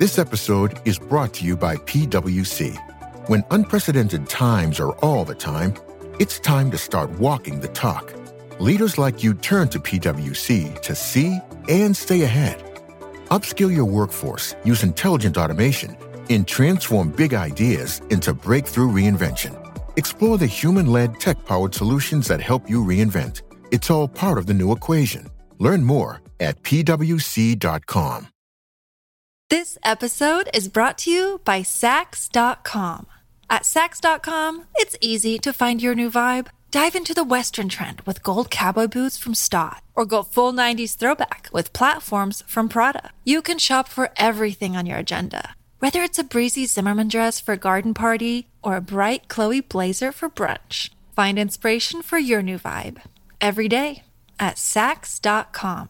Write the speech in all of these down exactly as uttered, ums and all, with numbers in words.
This episode is brought to you by P W C. When unprecedented times are all the time, it's time to start walking the talk. Leaders like you turn to P W C to see and stay ahead. Upskill your workforce, use intelligent automation, and transform big ideas into breakthrough reinvention. Explore the human-led, tech-powered solutions that help you reinvent. It's all part of the new equation. Learn more at P W C dot com. This episode is brought to you by Sax dot com. At Sax dot com, it's easy to find your new vibe. Dive into the Western trend with gold cowboy boots from Stott, or go full nineties throwback with platforms from Prada. You can shop for everything on your agenda, whether it's a breezy Zimmermann dress for a garden party or a bright Chloe blazer for brunch. Find inspiration for your new vibe every day at Sax dot com.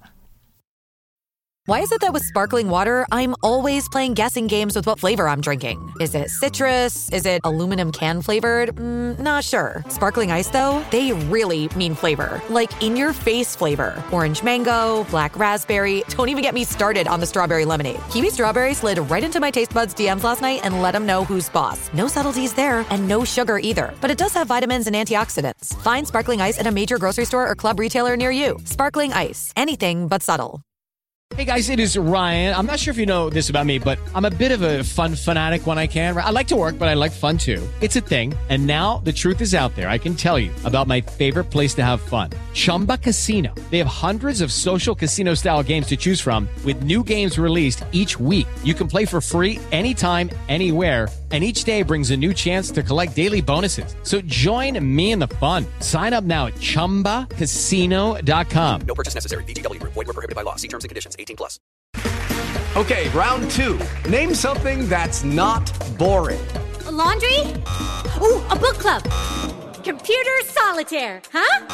Why is it that with sparkling water, I'm always playing guessing games with what flavor I'm drinking? Is it citrus? Is it aluminum can flavored? Mm, not sure. Sparkling ice, though, they really mean flavor. Like in-your-face flavor. Orange mango, black raspberry. Don't even get me started on the strawberry lemonade. Kiwi Strawberry slid right into my taste buds D Ms last night and let them know who's boss. No subtleties there, and no sugar either. But it does have vitamins and antioxidants. Find Sparkling Ice at a major grocery store or club retailer near you. Sparkling Ice. Anything but subtle. Hey guys, it is Ryan. I'm not sure if you know this about me, but I'm a bit of a fun fanatic when I can. I like to work, but I like fun too. It's a thing. And now the truth is out there. I can tell you about my favorite place to have fun. Chumba Casino. They have hundreds of social casino style games to choose from with new games released each week. You can play for free anytime, anywhere. And each day brings a new chance to collect daily bonuses. So join me in the fun. Sign up now at chumba casino dot com. No purchase necessary. V G W Group. Void where prohibited by law. See terms and conditions. eighteen plus. Okay, round two. Name something that's not boring. A laundry? Ooh, a book club. Computer solitaire, huh?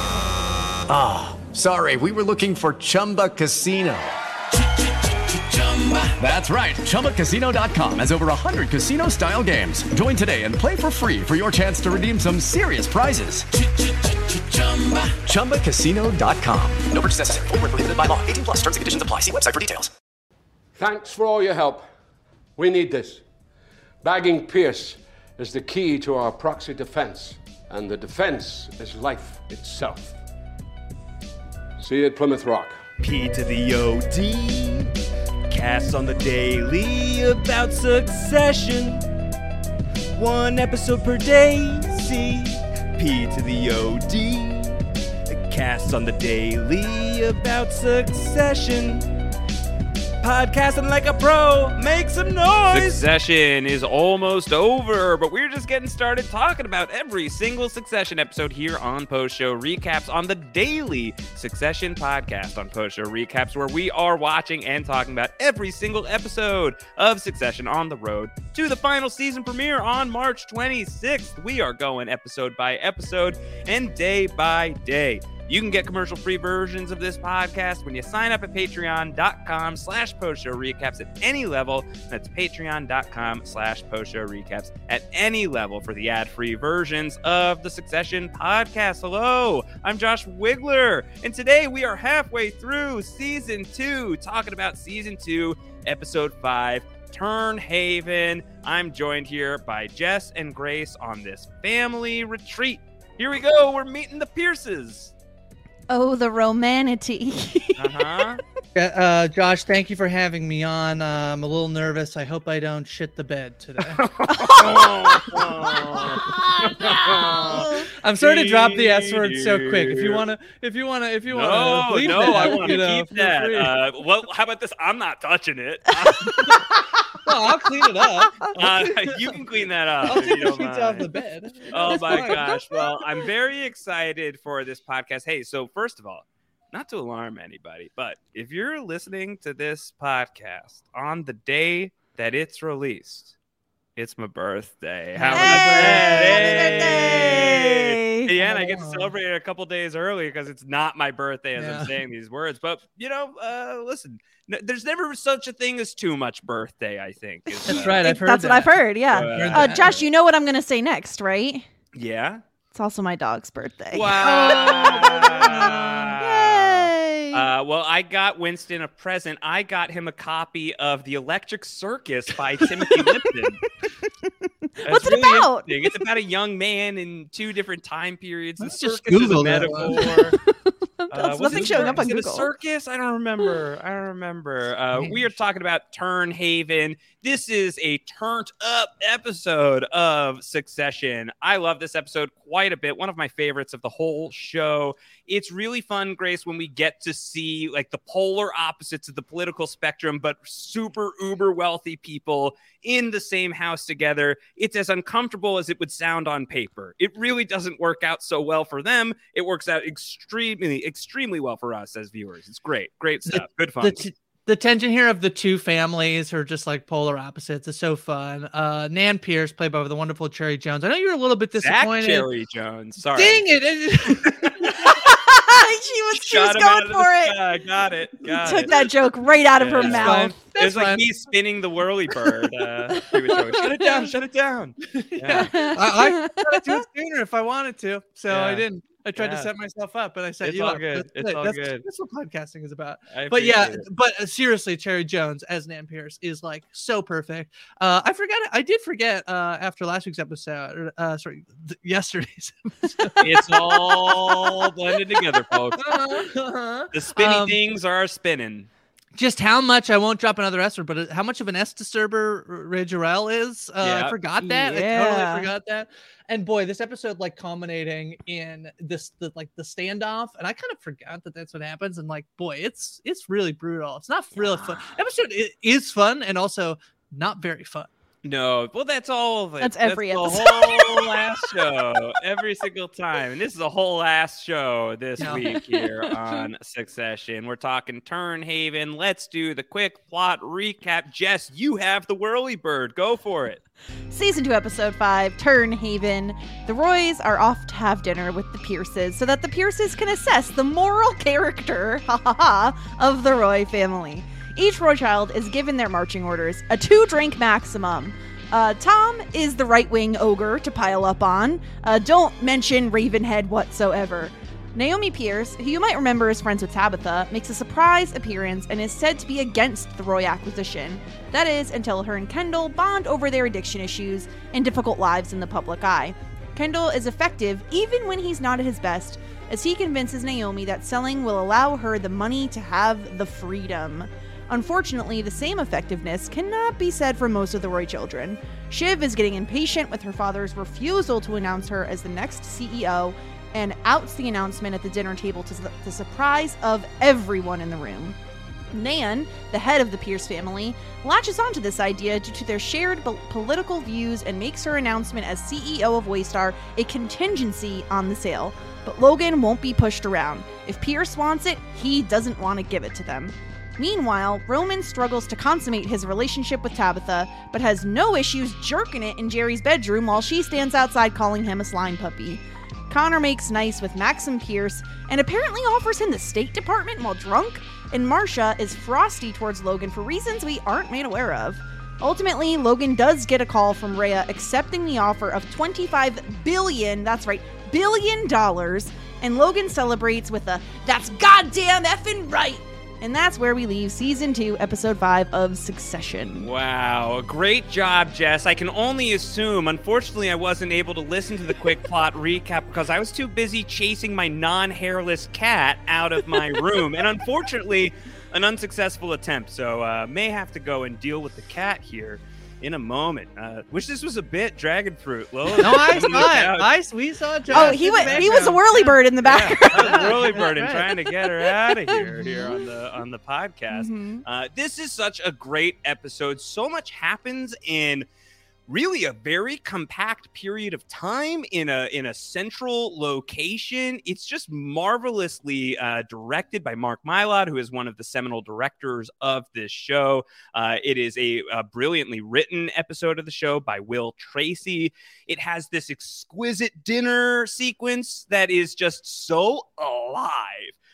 Ah, oh, sorry. We were looking for Chumba Casino. That's right. Chumba Casino dot com has over one hundred casino-style games. Join today and play for free for your chance to redeem some serious prizes. Chumba Casino dot com. No purchase necessary. Void where prohibited by law. eighteen plus. Terms and conditions apply. See website for details. Thanks for all your help. We need this. Bagging Pierce is the key to our proxy defense, and the defense is life itself. See you at Plymouth Rock. P to the O D. Cast on the daily about Succession. One episode per day. See P to the O D. Cast on the daily about Succession. Podcasting like a pro. Make some noise. Succession is almost over, but we're just getting started talking about every single Succession episode here on Post Show Recaps on the daily Succession podcast on Post Show Recaps, where we are watching and talking about every single episode of Succession on the road to the final season premiere on March twenty-sixth. We are going episode by episode and day by day. You can get commercial-free versions of this podcast when you sign up at patreon.com slash post-show recaps at any level. That's patreon.com slash post-show recaps at any level for the ad-free versions of the Succession podcast. Hello, I'm Josh Wigler, and today we are halfway through season two, talking about season two, episode five, Turnhaven. I'm joined here by Jess and Grace on this family retreat. Here we go. We're meeting the Pierces. Oh, the romanity. uh-huh. Uh, Josh, thank you for having me on. Uh, I'm a little nervous. I hope I don't shit the bed today. oh, oh, no. I'm sorry to drop the S word so quick. If you wanna, if you wanna, if you wanna, no, leave no, that, I want to you know, keep that. Uh, well, how about this? I'm not touching it. Well, I'll clean it up. Uh, you can clean that up. I'll take the sheets off the bed. Oh It's my fine. gosh. Well, I'm very excited for this podcast. Hey, so first of all, not to alarm anybody, but if you're listening to this podcast on the day that it's released, it's my birthday. Happy Hey, birthday! happy birthday! Yeah, and I get to celebrate it a couple days early because it's not my birthday as Yeah. I'm saying these words. But, you know, uh, listen, n- there's never such a thing as too much birthday, I think. is, That's uh, right. I've heard That's that. what I've heard, yeah. Uh, Heard Uh, that. Josh, you know what I'm going to say next, right? Yeah? It's also my dog's birthday. Wow. Yay! Uh, well, I got Winston a present. I got him a copy of The Electric Circus by Timothy Lipton. What's it really about? interesting. It's about a young man in two different time periods. The Let's just circus is a Google that metaphor. Uh, There's was nothing it- showing up on is it Google. a circus? I don't remember. I don't remember. Uh, we are talking about Turnhaven. This is a turned up episode of Succession. I love this episode quite a bit. One of my favorites of the whole show. It's really fun, Grace, when we get to see like the polar opposites of the political spectrum, but super uber wealthy people in the same house together. It's as uncomfortable as it would sound on paper. It really doesn't work out so well for them. It works out extremely, extremely well for us as viewers. It's great. Great stuff. Good fun. The, t- the tension here of the two families are just like polar opposites. It's so fun. Uh, Nan Pierce, played by the wonderful Cherry Jones. I know you're a little bit disappointed. Zach Cherry Jones. Sorry. Dang it. she was, she Shot was him going out of the for it. sky. Got it. Got Took it. that joke right out of her Yeah. mouth. It was like fine. me spinning the whirly bird. Uh, he was going, shut it down, shut it down. Yeah. I, I could have done it sooner if I wanted to, so I Yeah. didn't. I tried Yeah. to set myself up, but I set It's you all up. good. That's It's it. all that's, good. That's what podcasting is about. I But yeah, appreciate it. but uh, seriously, Cherry Jones as Nan Pierce is like so perfect. Uh, I forgot. I did forget uh, after last week's episode. Uh, sorry, th- yesterday's episode. It's all blended together, folks. Uh-huh. The spinny Um, things are spinning. Just how much I won't drop another S word, but how much of an S disturber Ray Jarrell is. Uh, Yeah. I forgot that. I Yeah. totally forgot that. And boy, this episode like culminating in this the like the standoff, and I kind of forgot that that's what happens. And like, boy, it's it's really brutal. It's not really fun. Episode i- is fun and also not very fun. No, well, that's all of it. That's every the episode. whole last show, every single time. And this is a whole last show this Yeah. week here on Succession. We're talking Turnhaven. Let's do the quick plot recap. Jess, you have the whirly bird. Go for it. Season two, episode five, Turnhaven. The Roys are off to have dinner with the Pierces so that the Pierces can assess the moral character, ha ha ha, of the Roy family. Each Roy child is given their marching orders, a two-drink maximum. Uh, Tom is the right-wing ogre to pile up on. Uh, don't mention Ravenhead whatsoever. Naomi Pierce, who you might remember is friends with Tabitha, makes a surprise appearance and is said to be against the Roy acquisition. That is, until her and Kendall bond over their addiction issues and difficult lives in the public eye. Kendall is effective even when he's not at his best, as he convinces Naomi that selling will allow her the money to have the freedom. Unfortunately, the same effectiveness cannot be said for most of the Roy children. Shiv is getting impatient with her father's refusal to announce her as the next C E O and outs the announcement at the dinner table to the surprise of everyone in the room. Nan, the head of the Pierce family, latches onto this idea due to their shared po- political views and makes her announcement as C E O of Waystar a contingency on the sale. But Logan won't be pushed around. If Pierce wants it, he doesn't want to give it to them. Meanwhile, Roman struggles to consummate his relationship with Tabitha, but has no issues jerking it in Jerry's bedroom while she stands outside calling him a slime puppy. Connor makes nice with Maxim Pierce and apparently offers him the State Department while drunk, and Marcia is frosty towards Logan for reasons we aren't made aware of. Ultimately, Logan does get a call from Rhea accepting the offer of twenty-five billion, that's right, billion dollars, and Logan celebrates with a, "That's goddamn effing right!" And that's where we leave season two, episode five of Succession. Wow, great job, Jess. I can only assume, unfortunately, I wasn't able to listen to the quick plot recap because I was too busy chasing my non-hairless cat out of my room. And unfortunately, an unsuccessful attempt. So uh, may have to go and deal with the cat here in a moment. Uh, wish this was a bit Dragon Fruit. Lois, No, I saw it. I, we saw Josh Oh, he in the went. He was a background. whirly bird in the Yeah, background. I was whirly birding, Right. trying to get her out of here here on the on the podcast. Mhm. Uh, this is such a great episode. So much happens in really a very compact period of time in a in a central location. It's just marvelously uh, directed by Mark Mylod, who is one of the seminal directors of this show. Uh, it is a, a brilliantly written episode of the show by Will Tracy. It has this exquisite dinner sequence that is just so alive.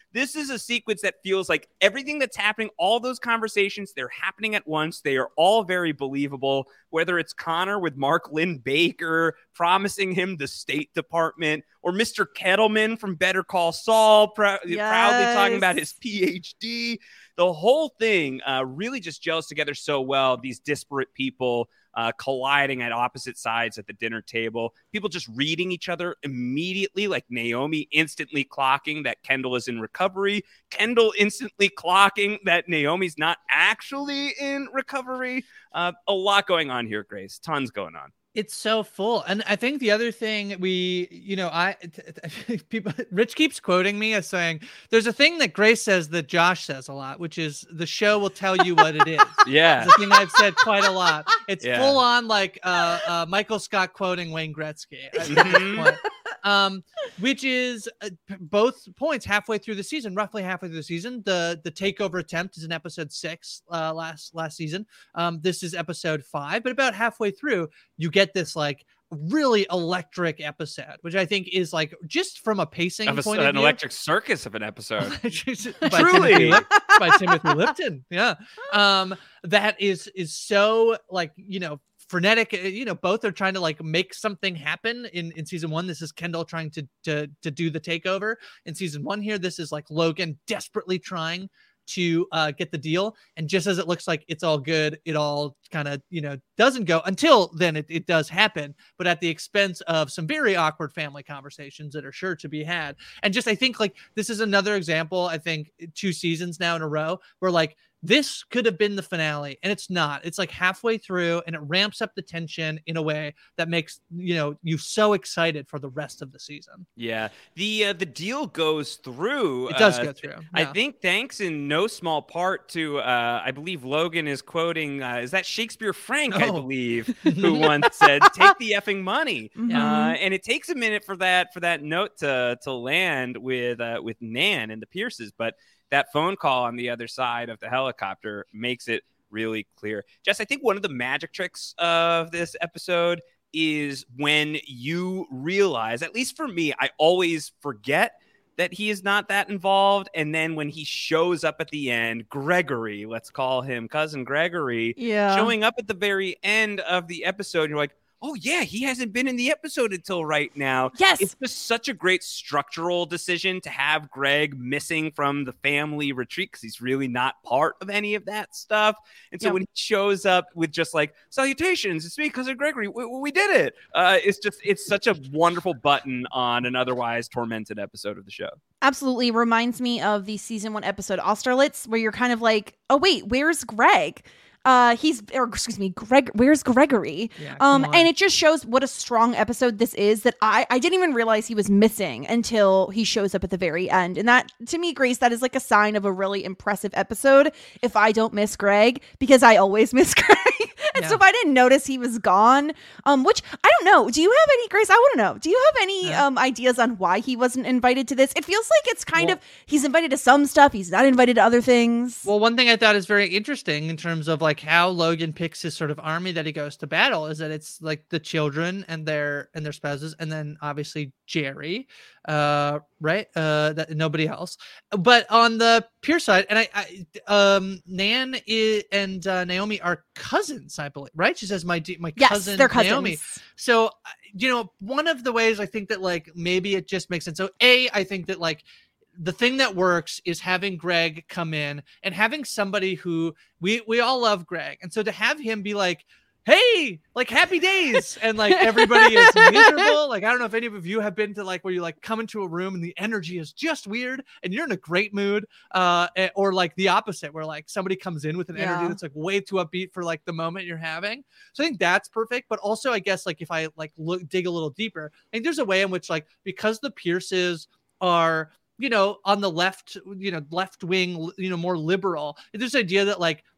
This is a sequence that feels like everything that's happening, all those conversations, they're happening at once. They are all very believable, whether it's Connor with Mark Lynn Baker promising him the State Department, or Mister Kettleman from Better Call Saul pr- Yes. proudly talking about his P H D. The whole thing uh, really just gels together so well. These disparate people uh, colliding at opposite sides at the dinner table. People just reading each other immediately, like Naomi instantly clocking that Kendall is in recovery. Kendall instantly clocking that Naomi's not actually in recovery. Uh, a lot going on here, Grace. Tons going on. It's so full. And I think the other thing we, you know, I, people, Rich keeps quoting me as saying, there's a thing that Grace says that Josh says a lot, which is the show will tell you what it is. Yeah. It's a thing I've said quite a lot. It's Yeah. full on like uh, uh, Michael Scott quoting Wayne Gretzky. at this Mhm. point. Um, which is uh, p- both points halfway through the season, roughly halfway through the season. The the takeover attempt is in episode six uh, last last season. Um, this is episode five, but about halfway through, you get this like really electric episode, which I think is like just from a pacing Of a, point an of view. electric circus of an episode. by Truly. Timothy, Lip- by Timothy Lipton. Yeah. Um, that is is so like, you know, frenetic. uh, You know, both are trying to like make something happen in, in season one. This is Kendall trying to, to, to do the takeover in season one here. This is like Logan desperately trying to uh, get the deal. And just as it looks like it's all good, it all kind of, you know, doesn't go until then it, it does happen, but at the expense of some very awkward family conversations that are sure to be had. And just, I think like this is another example, I think two seasons now in a row where like, this could have been the finale and it's not. It's like halfway through and it ramps up the tension in a way that makes, you know, you so excited for the rest of the season. Yeah, the uh, the deal goes through. It does uh, go through. I yeah. think thanks in no small part to, uh, I believe Logan is quoting, uh, is that Shakespeare Frank, I Oh. believe, who once said, take the effing money. Mhm. Uh, and it takes a minute for that for that note to to land with uh, with Nan and the Pierces, but that phone call on the other side of the helicopter makes it really clear. Jess, I think one of the magic tricks of this episode is when you realize, at least for me, I always forget that he is not that involved. And then when he shows up at the end, Gregory, let's call him Cousin Gregory, Yeah. showing up at the very end of the episode, you're like, oh yeah, he hasn't been in the episode until right now. Yes. It's just such a great structural decision to have Greg missing from the family retreat because he's really not part of any of that stuff. And so Yep. when he shows up with just like, salutations, it's me, Cousin Gregory, we, we did it. Uh, it's just, it's such a wonderful button on an otherwise tormented episode of the show. Absolutely reminds me of the season one episode Austerlitz, where you're kind of like, oh wait, where's Greg? Uh, he's, or excuse me, Greg, where's Gregory? Yeah, um, come on. and it just shows what a strong episode this is that I, I didn't even realize he was missing until he shows up at the very end. And that, to me, Grace, that is like a sign of a really impressive episode. If I don't miss Greg, because I always miss Greg. And Yeah. so if I didn't notice he was gone, um, which I don't know. Do you have any, Grace? I want to know. Do you have any Yeah. um ideas on why he wasn't invited to this? It feels like it's kind Well- of, he's invited to some stuff. He's not invited to other things. Well, one thing I thought is very interesting in terms of like how Logan picks his sort of army that he goes to battle is that it's like the children and their and their spouses, and then obviously Jerry, uh, right? Uh, that nobody else. But on the Pierce side, and I, I um, Nan i- and uh, Naomi are cousins, I believe, right? She says my de- my Yes, cousin they're cousins. Naomi. So uh, you know, one of the ways I think that like maybe it just makes sense. So a, I think that like. The thing that works is having Greg come in and having somebody who we we all love Greg. And so to have him be like, hey, like happy days. And like everybody is miserable. Like, I don't know if any of you have been to like where you like come into a room and the energy is just weird and you're in a great mood. Uh, eh, or like the opposite where like somebody comes in with an energy Yeah. that's like way too upbeat for like the moment you're having. So I think that's perfect. But also I guess like if I like look, dig a little deeper, I think there's a way in which like, because the Pierces are, you know, on the left, you know, left wing, you know, more liberal. There's this idea that like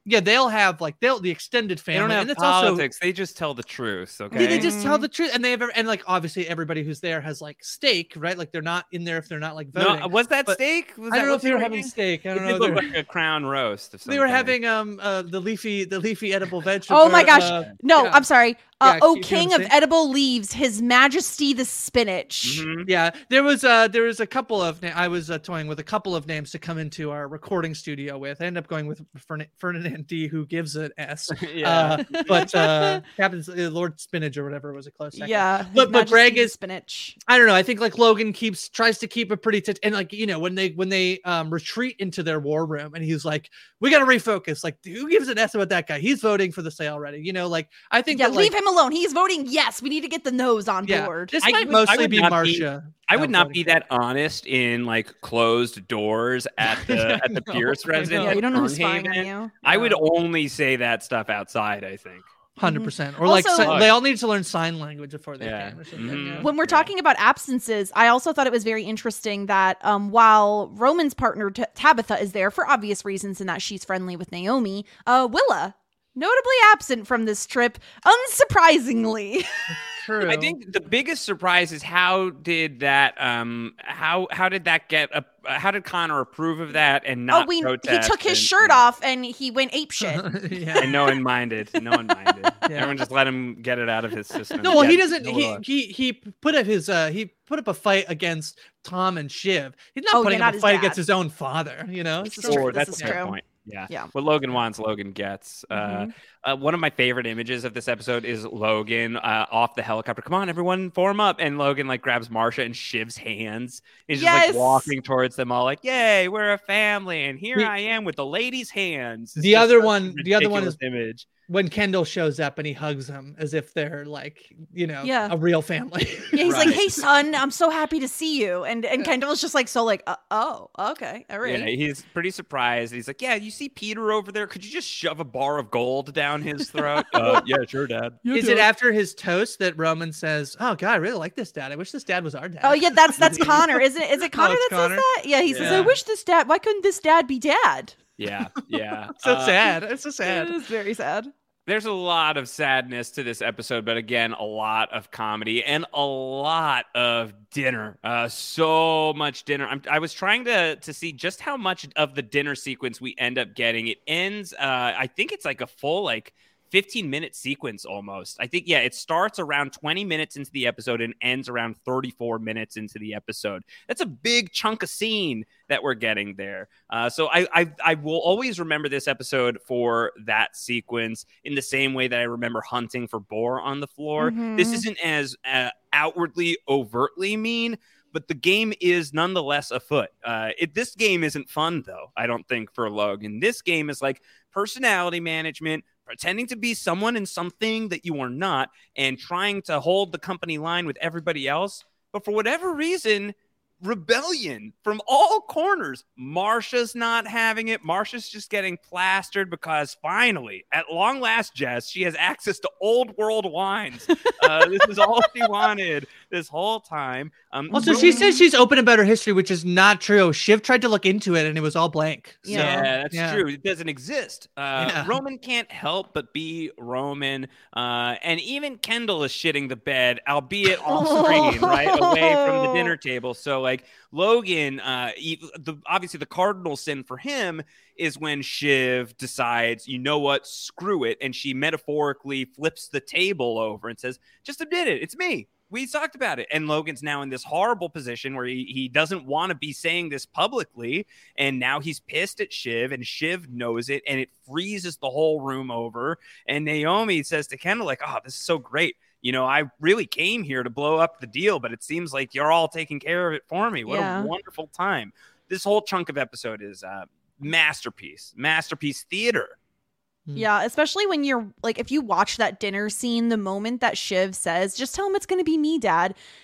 yeah, they'll have like they'll the extended family. They don't have and it's politics. Also, they just tell the truth. Okay. yeah, they just tell the truth, and they have and like obviously everybody who's there has like steak, right? Like they're not in there if they're not like voting. No, was that But steak? Was I that don't know what if they were were having eating? steak. I It don't did know. look They were- like a crown roast. Of some They were kind. having um uh the leafy the leafy edible vegetable. Oh my gosh. uh, no, yeah. I'm sorry. Uh, Yeah, oh, you see what I'm king of saying? edible leaves, His Majesty the Spinach. Mhm. Yeah, there was uh there was a couple of na- I was uh, toying with a couple of names to come into our recording studio with. I ended up going with Fern- Ferdinand D, who gives it S. Yeah. Uh, but uh, Captain uh, Lord Spinach or whatever was a close second. Yeah, His but but Greg Majesty the is Spinach. I don't know. I think like Logan keeps tries to keep a pretty t- and like you know when they when they um retreat into their war room and he's like we got to refocus. Like who gives an S about that guy? He's voting for the sale already. You know, like I think Yeah, that, leave like, him alone. He's voting yes. We need to get the nose on Yeah, board. this I might would- I mostly would be not be- Marcia. I would uh, not voting be for that honest in like closed doors at the at the know, Pierce I know. residence. Yeah, at you don't know who's spying on Fernhaven. you. I would only say that stuff outside. I think. Hundred percent, or like Also- si- they all need to learn sign language before they Yeah. can. Or something. Mhm. Yeah. When we're talking about absences, I also thought it was very interesting that um, while Roman's partner T- Tabitha is there for obvious reasons and that she's friendly with Naomi, uh, Willa, notably absent from this trip, unsurprisingly. True. I think the biggest surprise is how did that um how how did that get a how did Connor approve of that and not oh, we he protest took his and- shirt off and he went ape shit. yeah. and no one minded. No one minded. Yeah. Everyone just let him get it out of his system. No, well, he Yeah, doesn't. no He, law. he he put up his uh he put up a fight against Tom and Shiv. He's not Oh, yeah, putting not up a his fight dad. against his own father. You know, This is So- true. Or This that's is a fair true. point. Yeah. Yeah. What Logan wants, Logan gets. Mhm. Uh, uh, one of my favorite images of this episode is Logan uh, off the helicopter. Come on, everyone, form up. And Logan like grabs Marcia and Shiv's hands. He's just Yes. like walking towards them all like, yay, we're a family. And here The- I am with the ladies' hands. It's The just other such a one- the other one ridiculous is- image. when Kendall shows up and he hugs him as if they're like you know Yeah. a real family. Yeah, he's like, Right. "Hey, son, I'm so happy to see you." And and Kendall's just like, so like, uh, "Oh, okay, all right." Yeah, he's pretty surprised. He's like, yeah, you see Peter over there? Could you just shove a bar of gold down his throat? uh, yeah, sure, Dad. Is it after his toast that Roman says, "Oh God, I really like this dad. I wish this dad was our dad." Oh yeah, that's that's Connor, isn't it? Is it Connor it's that Connor? says that? Yeah, he says, Yeah. "I wish this dad. Why couldn't this dad be dad?" Yeah, yeah. so Uh, sad. It's so sad. It is very sad. There's a lot of sadness to this episode, but again, a lot of comedy and a lot of dinner. Uh, so much dinner. I'm, I was trying to to see just how much of the dinner sequence we end up getting. It ends. Uh, I think it's like a full like fifteen minute sequence almost. I think, yeah, it starts around twenty minutes into the episode and ends around thirty-four minutes into the episode. That's a big chunk of scene that we're getting there. Uh, so I, I I will always remember this episode for that sequence in the same way that I remember hunting for boar on the floor. Mhm. This isn't as uh, outwardly, overtly mean, but the game is nonetheless afoot. Uh, it, this game isn't fun, though, I don't think, for Logan. This game is like personality management, pretending to be someone and something that you are not, and trying to hold the company line with everybody else. But for whatever reason, rebellion from all corners. Marcia's not having it. Marcia's just getting plastered because finally, at long last, Jess, she has access to old world wines. Uh, this is all she wanted this whole time. Um, Also, she says she's open about her history, which is not true. Shiv tried to look into it and it was all blank. So, yeah, that's yeah. true. It doesn't exist. Uh, Yeah. Roman can't help but be Roman. Uh, and even Kendall is shitting the bed, albeit off screen, right? Away from the dinner table. So, like, Logan, uh, he, the, obviously the cardinal sin for him is when Shiv decides, you know what, screw it. And she metaphorically flips the table over and says, just admit it. It's me. We talked about it. And Logan's now in this horrible position where he, he doesn't want to be saying this publicly. And now he's pissed at Shiv, and Shiv knows it, and it freezes the whole room over. And Naomi says to Kendall, like, oh, this is so great. You know, I really came here to blow up the deal, but it seems like you're all taking care of it for me. What Yeah. a wonderful time. This whole chunk of episode is uh, masterpiece, masterpiece theater. Yeah, especially when you're like, if you watch that dinner scene, the moment that Shiv says, just tell him it's going to be me, Dad.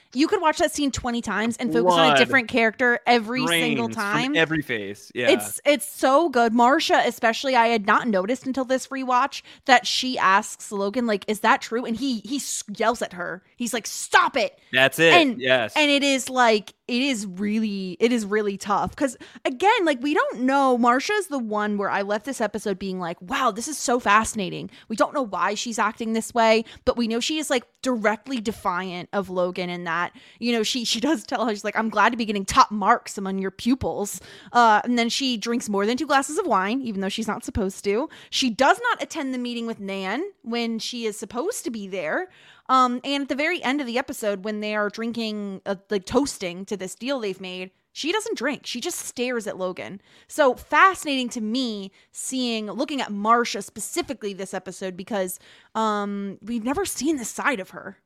you could watch that scene twenty times and focus Blood. on a different character every Drains single from time. every face. Yeah. It's it's so good. Marcia, especially, I had not noticed until this rewatch that she asks Logan, like, is that true? And he he yells at her. He's like, stop it. That's it. And, yes. And it is like, it is really, it is really tough. Because again, like, we don't know. Marcia is the one where I left this episode being like, wow, this is so fascinating. We don't know why she's acting this way, but we know she is like directly defiant of Logan in that, you know, she she does tell her, she's like, I'm glad to be getting top marks among your pupils. Uh, and then she drinks more than two glasses of wine, even though she's not supposed to. She does not attend the meeting with Nan when she is supposed to be there. Um, and at the very end of the episode, when they are drinking, uh, like toasting to this deal they've made, she doesn't drink. She just stares at Logan. So fascinating to me seeing, looking at Marcia specifically this episode, because um, we've never seen this side of her.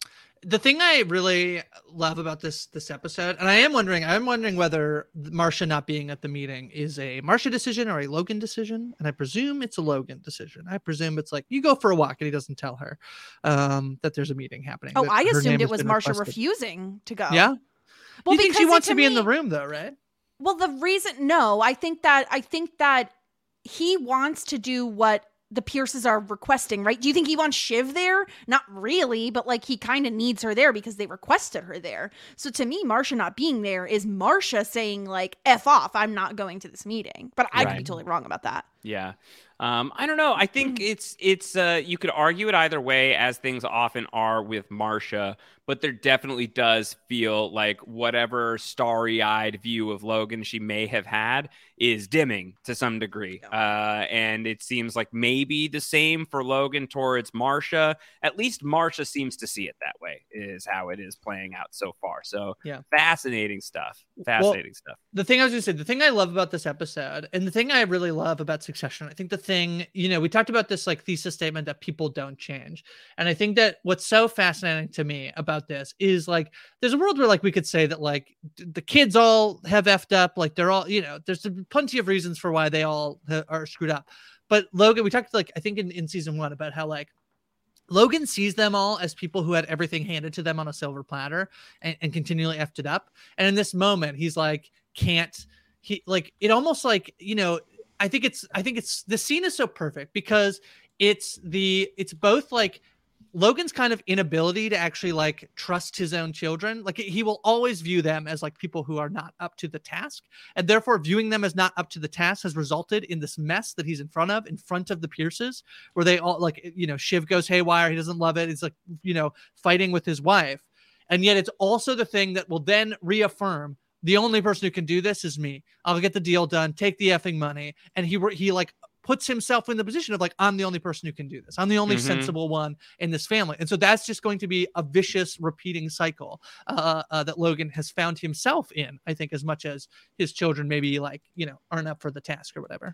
The thing I really love about this this episode, and I am wondering, I'm wondering whether Marcia not being at the meeting is a Marcia decision or a Logan decision, and I presume it's a Logan decision. I presume it's like, you go for a walk, and he doesn't tell her um, that there's a meeting happening. Oh, that I her assumed name it has was been Marcia requested. refusing to go. Yeah? Well, you think she because wants to to be in me- the room, though, right? Well, the reason, no, I think that, I think that he wants to do what the Pierces are requesting, right? Do you think he wants Shiv there? Not really, but like he kind of needs her there because they requested her there. So to me, Marcia not being there is Marcia saying like, F off, I'm not going to this meeting. But I could be Right. totally wrong about that. Yeah. Um, I don't know. I think it's it's uh, you could argue it either way, as things often are with Marcia, but there definitely does feel like whatever starry-eyed view of Logan she may have had is dimming to some degree. Uh, and it seems like maybe the same for Logan towards Marcia. At least Marcia seems to see it that way, is how it is playing out so far. So Yeah. fascinating stuff. Fascinating Well, stuff. The thing I was going to say, the thing I love about this episode, and the thing I really love about Succession, I think the thing, you know, we talked about this like thesis statement that people don't change. And I think that what's so fascinating to me about this is like, there's a world where like we could say that like d- the kids all have effed up, like they're all, you know, there's plenty of reasons for why they all ha- are screwed up. But Logan, we talked like, I think in, in season one about how like, Logan sees them all as people who had everything handed to them on a silver platter and, and continually effed it up. And in this moment, he's like, can't he like it almost like, you know, I think it's, I think it's, the scene is so perfect because it's the, it's both like Logan's kind of inability to actually like trust his own children. Like he will always view them as like people who are not up to the task. And therefore viewing them as not up to the task has resulted in this mess that he's in front of, in front of the Pierces, where they all like, you know, Shiv goes haywire. He doesn't love it. He's like, you know, fighting with his wife. And yet it's also the thing that will then reaffirm the only person who can do this is me. I'll get the deal done, take the effing money. And he, he like puts himself in the position of like, I'm the only person who can do this. I'm the only Mhm. sensible one in this family. And so that's just going to be a vicious repeating cycle uh, uh, that Logan has found himself in, I think, as much as his children maybe like, you know, aren't up for the task or whatever.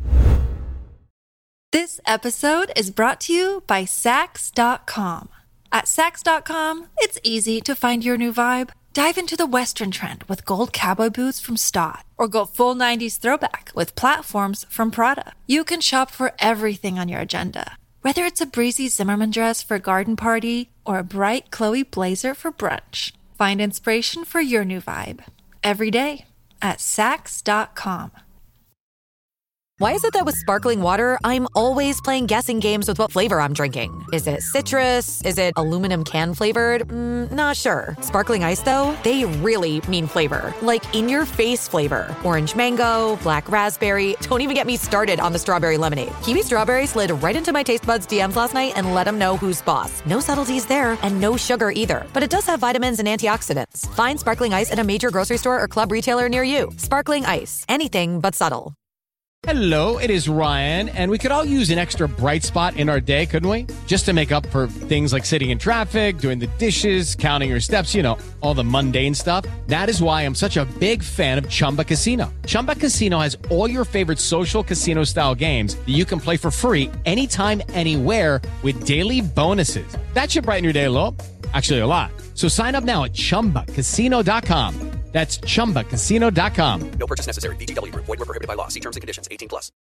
This episode is brought to you by Sax dot com. At Sax dot com, it's easy to find your new vibe. Dive into the Western trend with gold cowboy boots from Stott, or go full nineties throwback with platforms from Prada. You can shop for everything on your agenda, whether it's a breezy Zimmermann dress for a garden party or a bright Chloe blazer for brunch. Find inspiration for your new vibe every day at Sax dot com. Why is it that with sparkling water, I'm always playing guessing games with what flavor I'm drinking? Is it citrus? Is it aluminum can flavored? Mm, not sure. Sparkling ice, though, they really mean flavor. Like in-your-face flavor. Orange mango, black raspberry. Don't even get me started on the strawberry lemonade. Kiwi strawberry slid right into my taste buds D Ms last night and let them know who's boss. No subtleties there, and no sugar either. But it does have vitamins and antioxidants. Find sparkling ice at a major grocery store or club retailer near you. Sparkling ice. Anything but subtle. Hello, it is Ryan, and we could all use an extra bright spot in our day, couldn't we? Just to make up for things like sitting in traffic, doing the dishes, counting your steps, you know, all the mundane stuff. That is why I'm such a big fan of Chumba Casino. Chumba Casino has all your favorite social casino-style games that you can play for free anytime, anywhere with daily bonuses. That should brighten your day a little. Actually, a lot. So sign up now at chumba casino dot com. That's chumba casino dot com. No purchase necessary. V G W Group. Void where prohibited by law. See terms and conditions. eighteen plus.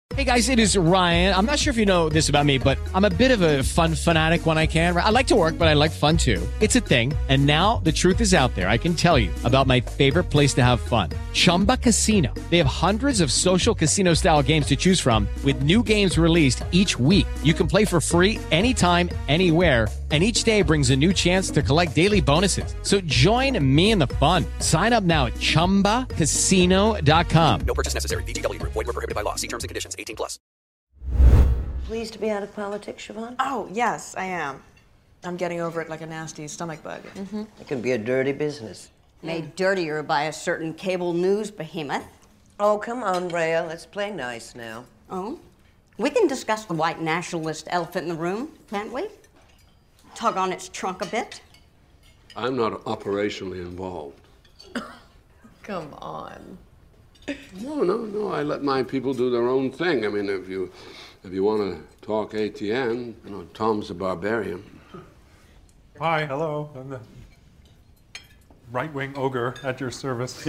Hey guys, it is Ryan. I'm not sure if you know this about me, but I'm a bit of a fun fanatic when I can. I like to work, but I like fun too. It's a thing. And now the truth is out there. I can tell you about my favorite place to have fun. Chumba Casino. They have hundreds of social casino style games to choose from with new games released each week. You can play for free anytime, anywhere. And each day brings a new chance to collect daily bonuses. So join me in the fun. Sign up now at chumba casino dot com. No purchase necessary. V G W Group. Void where prohibited by law. See terms and conditions. eighteen plus. Pleased to be out of politics, Siobhan? Oh, yes, I am. I'm getting over it like a nasty stomach bug. Mm-hmm. It can be a dirty business. Made dirtier by a certain cable news behemoth. Oh, come on, Rhea. Let's play nice now. Oh? We can discuss the white nationalist elephant in the room, can't we? Tug on its trunk a bit. I'm not operationally involved. Come on. No, no, no. I let my people do their own thing. I mean, if you if you want to talk A T N, you know, Tom's a barbarian. Hi, hello. I'm the right-wing ogre at your service.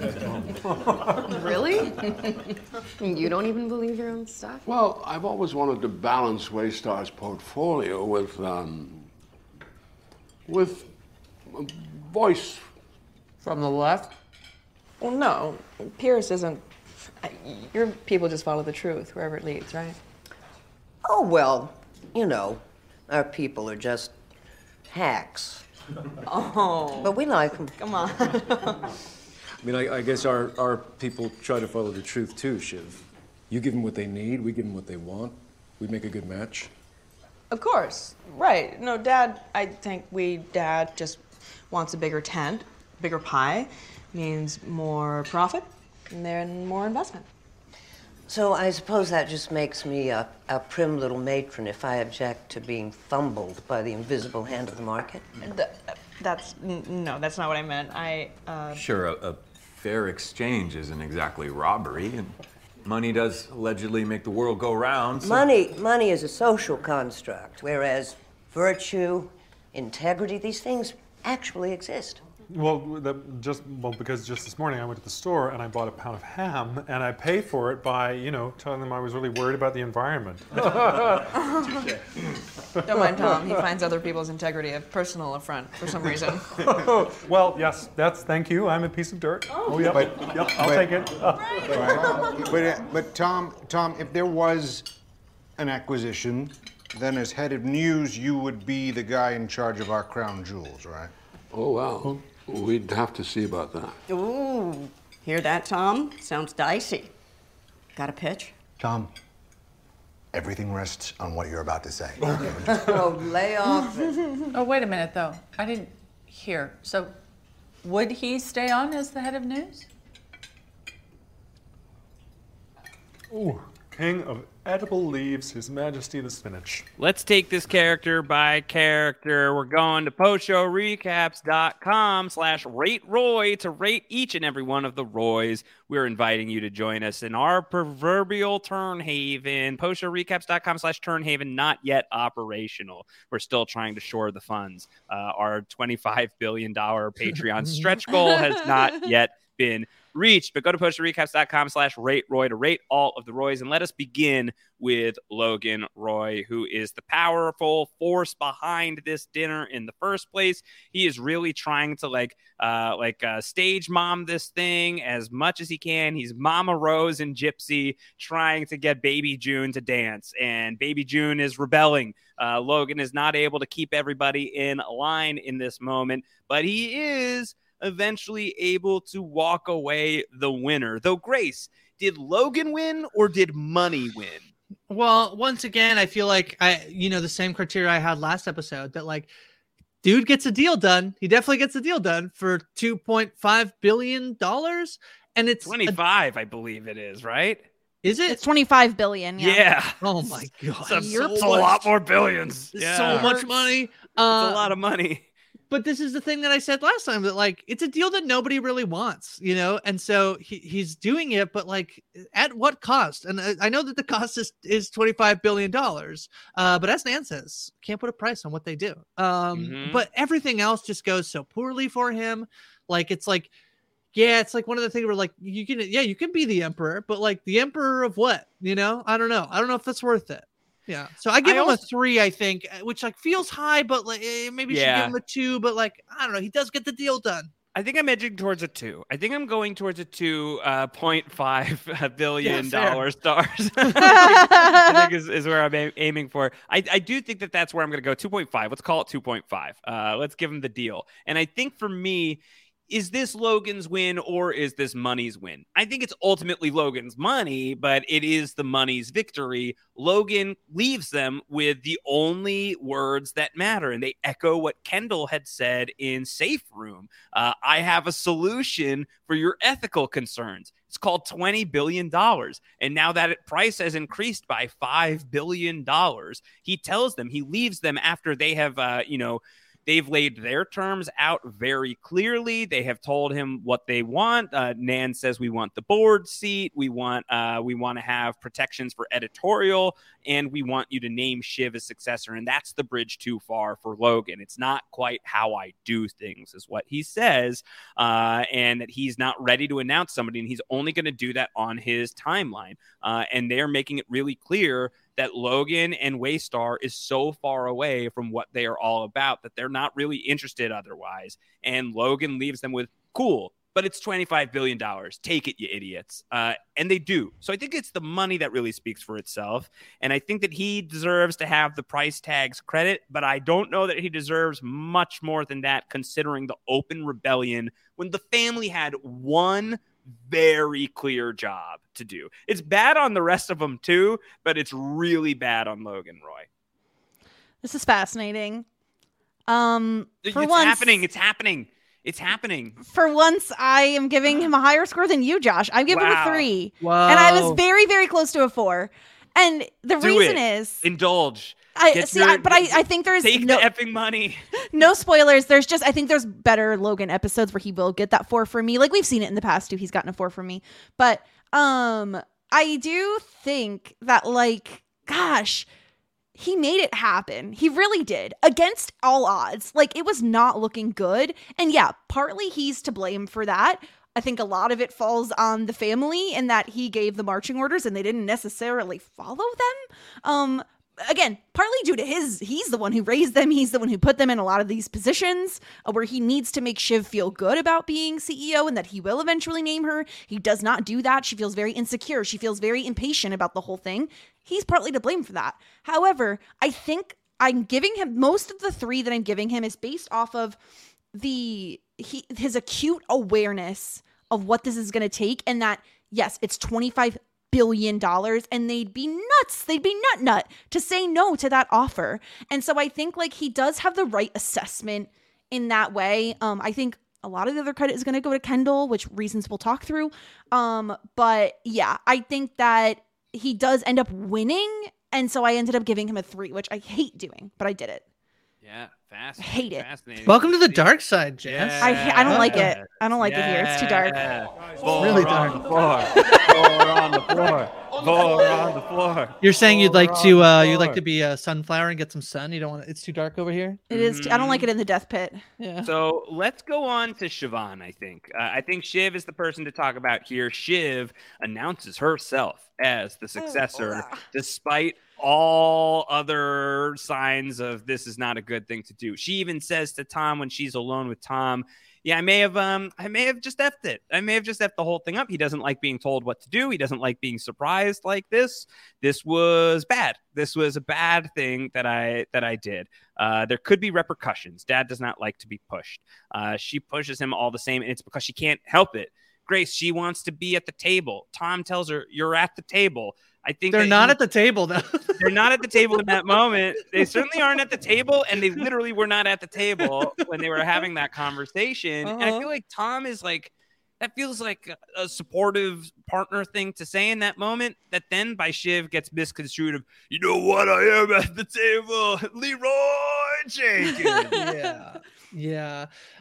Really? You don't even believe your own stuff? Well, I've always wanted to balance Waystar's portfolio with um, with a voice From the left? Well, no. Pierce isn't. Your people just follow the truth wherever it leads, right? Oh, well, you know, our people are just hacks. Oh. But we like them. Come on. I mean, I, I guess our, our people try to follow the truth too, Shiv. You give them what they need, we give them what they want. We make a good match. Of course. Right. No, Dad, I think we, Dad just wants a bigger tent, bigger pie, means more profit, and then more investment. So I suppose that just makes me a, a prim little matron if I object to being fumbled by the invisible hand of the market. Th- that's, n- no, that's not what I meant. I, uh... Sure, a, a fair exchange isn't exactly robbery, and money does allegedly make the world go round. So... Money, money is a social construct, whereas virtue, integrity, these things actually exist. Well, that just well because just this morning I went to the store and I bought a pound of ham, and I pay for it by, you know, telling them I was really worried about the environment. Don't mind Tom. He finds other people's integrity a personal affront for some reason. Well, yes, that's thank you. I'm a piece of dirt. Oh, oh yeah, But- yep, I'll but- take it. Right. But, uh, but Tom, Tom, if there was an acquisition, then as head of news, you would be the guy in charge of our crown jewels, right? Oh, well, we'd have to see about that. Ooh, hear that, Tom? Sounds dicey. Got a pitch? Tom, everything rests on what you're about to say. Oh, lay off it. Oh, wait a minute, though. I didn't hear. So, would he stay on as the head of news? Ooh, king of edible leaves, His Majesty the Spinach. Let's take this character by character. We're going to postshowrecaps.com slash rate Roy to rate each and every one of the Roys. We're inviting you to join us in our proverbial Turnhaven. postshowrecaps.com slash Turnhaven, not yet operational. We're still trying to shore the funds. Uh, our twenty-five billion dollars Patreon stretch goal has not yet been reached, but go to postshowrecaps.com slash rate Roy to rate all of the Roys, and let us begin with Logan Roy, who is the powerful force behind this dinner in the first place. He is really trying to like uh like uh, stage mom this thing as much as he can. He's Mama Rose and Gypsy trying to get Baby June to dance, and Baby June is rebelling. Uh, Logan is not able to keep everybody in line in this moment, but he is eventually able to walk away the winner. Though, Grace, did Logan win or did money win? Well, once again, I feel like I, you know, the same criteria I had last episode that like, dude gets a deal done. He definitely gets a deal done for two point five billion dollars. And it's twenty-five, a, I believe it is, right? Is it? It's twenty-five billion. Yeah. yeah. Oh my God. It's a, it's a lot more billions. It's yeah. so much money. Uh, Uh, it's a lot of money. But this is the thing that I said last time, that like it's a deal that nobody really wants, you know, and so he, he's doing it, but like at what cost? And I, I know that the cost is, is twenty-five billion dollars, uh, but as Nan says, can't put a price on what they do. Um, Mm-hmm. But everything else just goes so poorly for him. Like it's like Yeah, it's like one of the things where like you can, yeah, you can be the emperor, but like the emperor of what? You know, I don't know. I don't know if that's worth it. Yeah, so I give I him also- a three, I think, which like feels high, but like eh, maybe you should Yeah. give him a two. But like I don't know, he does get the deal done. I think I'm edging towards a two. I think I'm going towards a two uh, point five billion Yeah, fair. dollar stars. I think is, is where I'm aim- aiming for. I, I do think that that's where I'm going to go. two point five. Let's call it two point five. Uh, let's give him the deal. And I think for me, is this Logan's win or is this money's win? I think it's ultimately Logan's money, but it is the money's victory. Logan leaves them with the only words that matter, and they echo what Kendall had said in Safe Room. Uh, I have a solution for your ethical concerns. It's called twenty billion dollars. And now that price has increased by five billion dollars, he tells them, he leaves them after they have, uh, you know, they've laid their terms out very clearly. They have told him what they want. Uh, Nan says we want the board seat. We want uh, we want to have protections for editorial, and we want you to name Shiv as successor. And that's the bridge too far for Logan. It's not quite how I do things, is what he says, uh, and that he's not ready to announce somebody, and he's only going to do that on his timeline. Uh, and they're making it really clear that Logan and Waystar is so far away from what they are all about that they're not really interested otherwise. And Logan leaves them with, cool, but it's twenty-five billion dollars. Take it, you idiots. Uh, and they do. So I think it's the money that really speaks for itself. And I think that he deserves to have the price tag's credit, but I don't know that he deserves much more than that, considering the open rebellion when the family had one very clear job to do. It's bad on the rest of them too, but it's really bad on Logan Roy. This is fascinating. Um, for it's once, happening. It's happening. It's happening. For once, I am giving him a higher score than you, Josh. I'm giving him Wow. a three. Wow. And I was very, very close to a four. And the Do reason it. is, Indulge. I Get see, your- I, but I, I think there's take no the effing money. no spoilers. There's just, I think there's better Logan episodes where he will get that four for me. Like we've seen it in the past too. He's gotten a four from me. But um, I do think that like, gosh, he made it happen. He really did. Against all odds. Like it was not looking good. And yeah, partly he's to blame for that. I think a lot of it falls on the family and that he gave the marching orders and they didn't necessarily follow them. Um, again, partly due to his, he's the one who raised them. He's the one who put them in a lot of these positions uh, where he needs to make Shiv feel good about being C E O and that he will eventually name her. He does not do that. She feels very insecure. She feels very impatient about the whole thing. He's partly to blame for that. However, I think I'm giving him, most of the three that I'm giving him is based off of the he his acute awareness of what this is going to take, and that yes, it's twenty-five billion dollars, and they'd be nuts, they'd be nut nut to say no to that offer. And so I think like he does have the right assessment in that way. Um, I think a lot of the other credit is going to go to Kendall, which reasons we'll talk through. Um, but yeah, I think that he does end up winning, and so I ended up giving him a three, which I hate doing, but I did it. Yeah, fast. Hate it. Fascinating. Welcome to the dark side, Jess. I ha- I don't like it. I don't like it here. It's too dark. Four really on dark. the floor. Four on the floor. Four on the floor. You're saying you'd like Four to on uh the you'd like floor. to be a sunflower and get some sun. You don't want it, it's too dark over here. It is. Too, I don't like it in the death pit. Yeah. So let's go on to Siobhan, I think. Uh, I think Shiv is the person to talk about here. Shiv announces herself as the successor, despite all other signs of this is not a good thing to do. She even says to Tom when she's alone with Tom, yeah, I may have um I may have just effed it. I may have just effed the whole thing up. He doesn't like being told what to do. He doesn't like being surprised like this. This was bad. This was a bad thing that I that I did. Uh, there could be repercussions. Dad does not like to be pushed. Uh, she pushes him all the same, and it's because she can't help it. Grace, she wants to be at the table. Tom tells her, you're at the table. I think They're that not he- at the table though. They're not at the table in that moment. They certainly aren't at the table, and they literally were not at the table when they were having that conversation. And I Uh-huh. feel like Tom is like, that feels like a supportive partner thing to say in that moment, that then by Shiv gets misconstrued of, you know what, I am at the table, Leroy Jenkins. yeah. Yeah.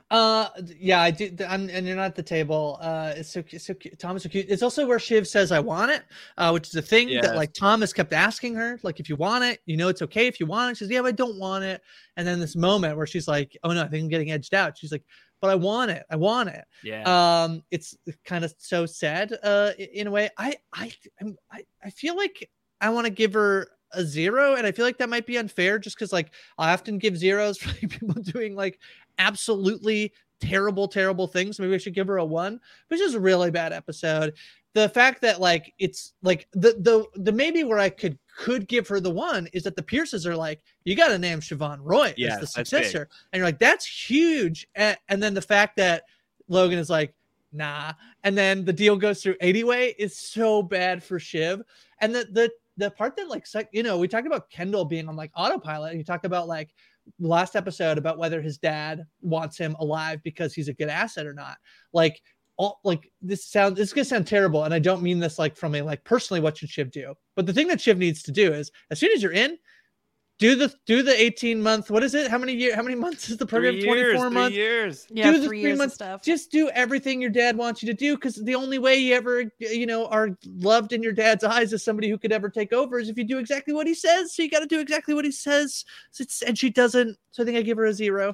Uh, yeah, I do. I'm, and you're not at the table. Uh, it's so it's so cute. Tom is so cute. It's also where Shiv says, "I want it," uh, which is a thing Yes. that like Tom has kept asking her. Like, if you want it, you know, it's okay if you want it. She says, "Yeah, but I don't want it." And then this moment where she's like, "Oh no, I think I'm getting edged out." She's like, "But I want it. I want it." Yeah. Um, it's kind of so sad. Uh, in a way, I I I'm- I I feel like I want to give her a zero, and I feel like that might be unfair, just because like I often give zeros for like, people doing like absolutely terrible, terrible things. Maybe I should give her a one, which is a really bad episode. The fact that like it's like the the the maybe where I could could give her the one is that the Pierces are like, you got to name Siobhan Roy Yes, as the that's big. successor, and you're like, that's huge. And, and then the fact that Logan is like, nah, and then the deal goes through anyway is so bad for Shiv. And the the the part that like sec- you know, we talked about Kendall being on like autopilot, and you talk about like last episode about whether his dad wants him alive because he's a good asset or not. Like all like this sounds this is gonna sound terrible, and I don't mean this like from a like personally what should Shiv do, but the thing that Shiv needs to do is as soon as you're in, do the do the eighteen month, what is it? How many year how many months is the program? Three twenty-four years, three months. years. Yeah, do the three three years of months stuff. Just do everything your dad wants you to do, because the only way you ever you know are loved in your dad's eyes as somebody who could ever take over is if you do exactly what he says. So you got to do exactly what he says. So it's, and she doesn't. So I think I give her a zero.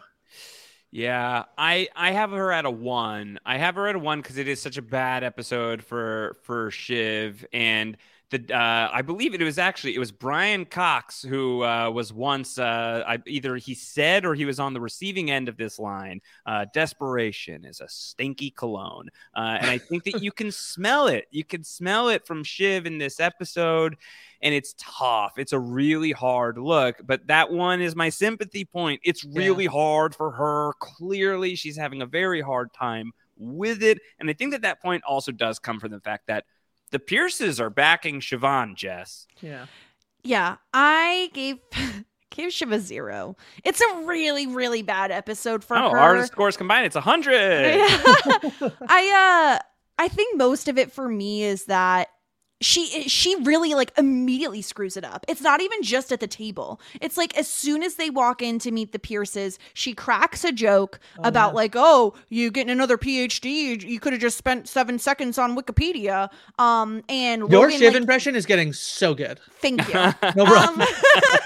Yeah, I I have her at a one. I have her at a one because it is such a bad episode for for Shiv, and the uh, I believe it was actually it was Brian Cox who uh, was once uh, I, either he said or he was on the receiving end of this line. Uh, Desperation is a stinky cologne, uh, and I think that you can smell it. You can smell it from Shiv in this episode. And it's tough. It's a really hard look, but that one is my sympathy point. It's really yeah. hard for her. Clearly, she's having a very hard time with it. And I think that that point also does come from the fact that the Pierces are backing Siobhan, Jess. Yeah. Yeah. I gave gave Shiv a zero. It's a really, really bad episode for oh, her. Our scores combined, it's one hundred. I, uh, I think most of it for me is that She she really like immediately screws it up. It's not even just at the table. It's like as soon as they walk in to meet the Pierces, she cracks a joke oh, about yeah. like, oh, you getting another P H D? You could have just spent seven seconds on Wikipedia. Um, and your Logan, Shiv like, impression is getting so good. Thank you. No problem. Um,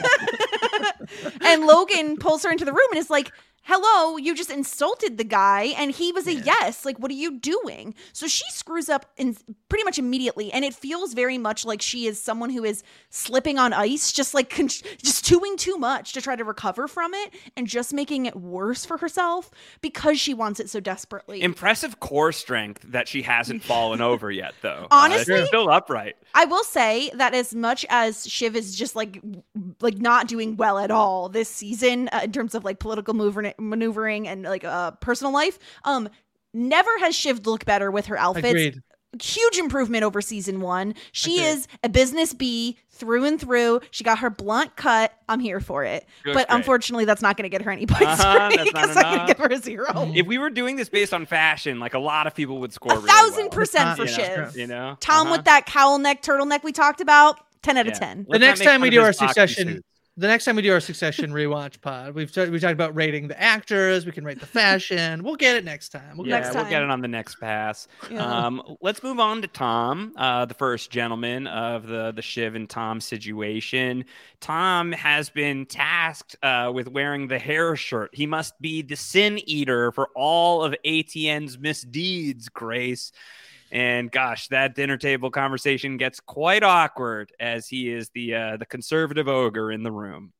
and Logan pulls her into the room and is like, hello, you just insulted the guy and he was a yeah. yes. Like, what are you doing? So she screws up in pretty much immediately. And it feels very much like she is someone who is slipping on ice, just like con- just doing too much to try to recover from it and just making it worse for herself because she wants it so desperately. Impressive core strength that she hasn't fallen over yet, though. Honestly, uh, she's still upright. I will say that as much as Shiv is just like, like not doing well at all this season uh, in terms of like political movement, maneuvering and like uh personal life, um never has Shiv looked better with her outfits. Agreed. Huge improvement over season one. She Agreed. is a business bee through and through. She got her blunt cut. I'm here for it. Good, but great. Unfortunately, that's not going to get her any points Uh-huh, for me that's not because I'm going enough. to give her a zero. If we were doing this based on fashion, like a lot of people would score A really thousand well. percent for you know, Shiv. You know, Tom Uh-huh. with that cowl neck, turtleneck we talked about, ten out of Yeah. ten. The Let's not next make time fun we of do our his boxy Succession, suit. the next time we do our Succession rewatch pod, we've t- we talked about rating the actors. We can rate the fashion. We'll get it next time. We'll Yeah, get it. we'll get it on the next pass. Yeah. Um, let's move on to Tom, uh, the first gentleman of the the Shiv and Tom situation. Tom has been tasked uh, with wearing the hair shirt. He must be the sin eater for all of A T N's misdeeds, Grace. And gosh, that dinner table conversation gets quite awkward as he is the uh, the conservative ogre in the room.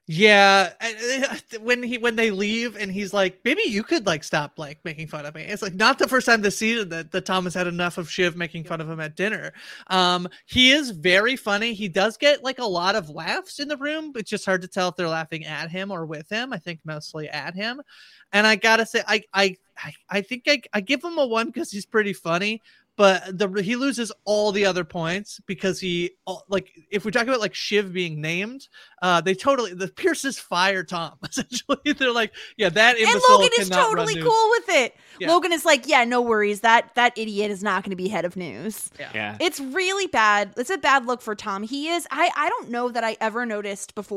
Yeah, when he when they leave and he's like, maybe you could like stop like making fun of me. It's like not the first time this season that, that Tom has had enough of Shiv making fun of him at dinner. Um, he is very funny. He does get like a lot of laughs in the room. It's just hard to tell if they're laughing at him or with him. I think mostly at him. And I gotta say, I I I, I think I, I give him a one because he's pretty funny. But the he loses all the other points because he like if we talk about like Shiv being named, uh, they totally the Pierces fire Tom essentially. They're like, yeah, that And imbecile Logan is cannot totally run news. cool with it. Yeah. Logan is like, yeah, no worries. That that idiot is not going to be head of news. Yeah. Yeah. It's really bad. It's a bad look for Tom. He is. I I don't know that I ever noticed before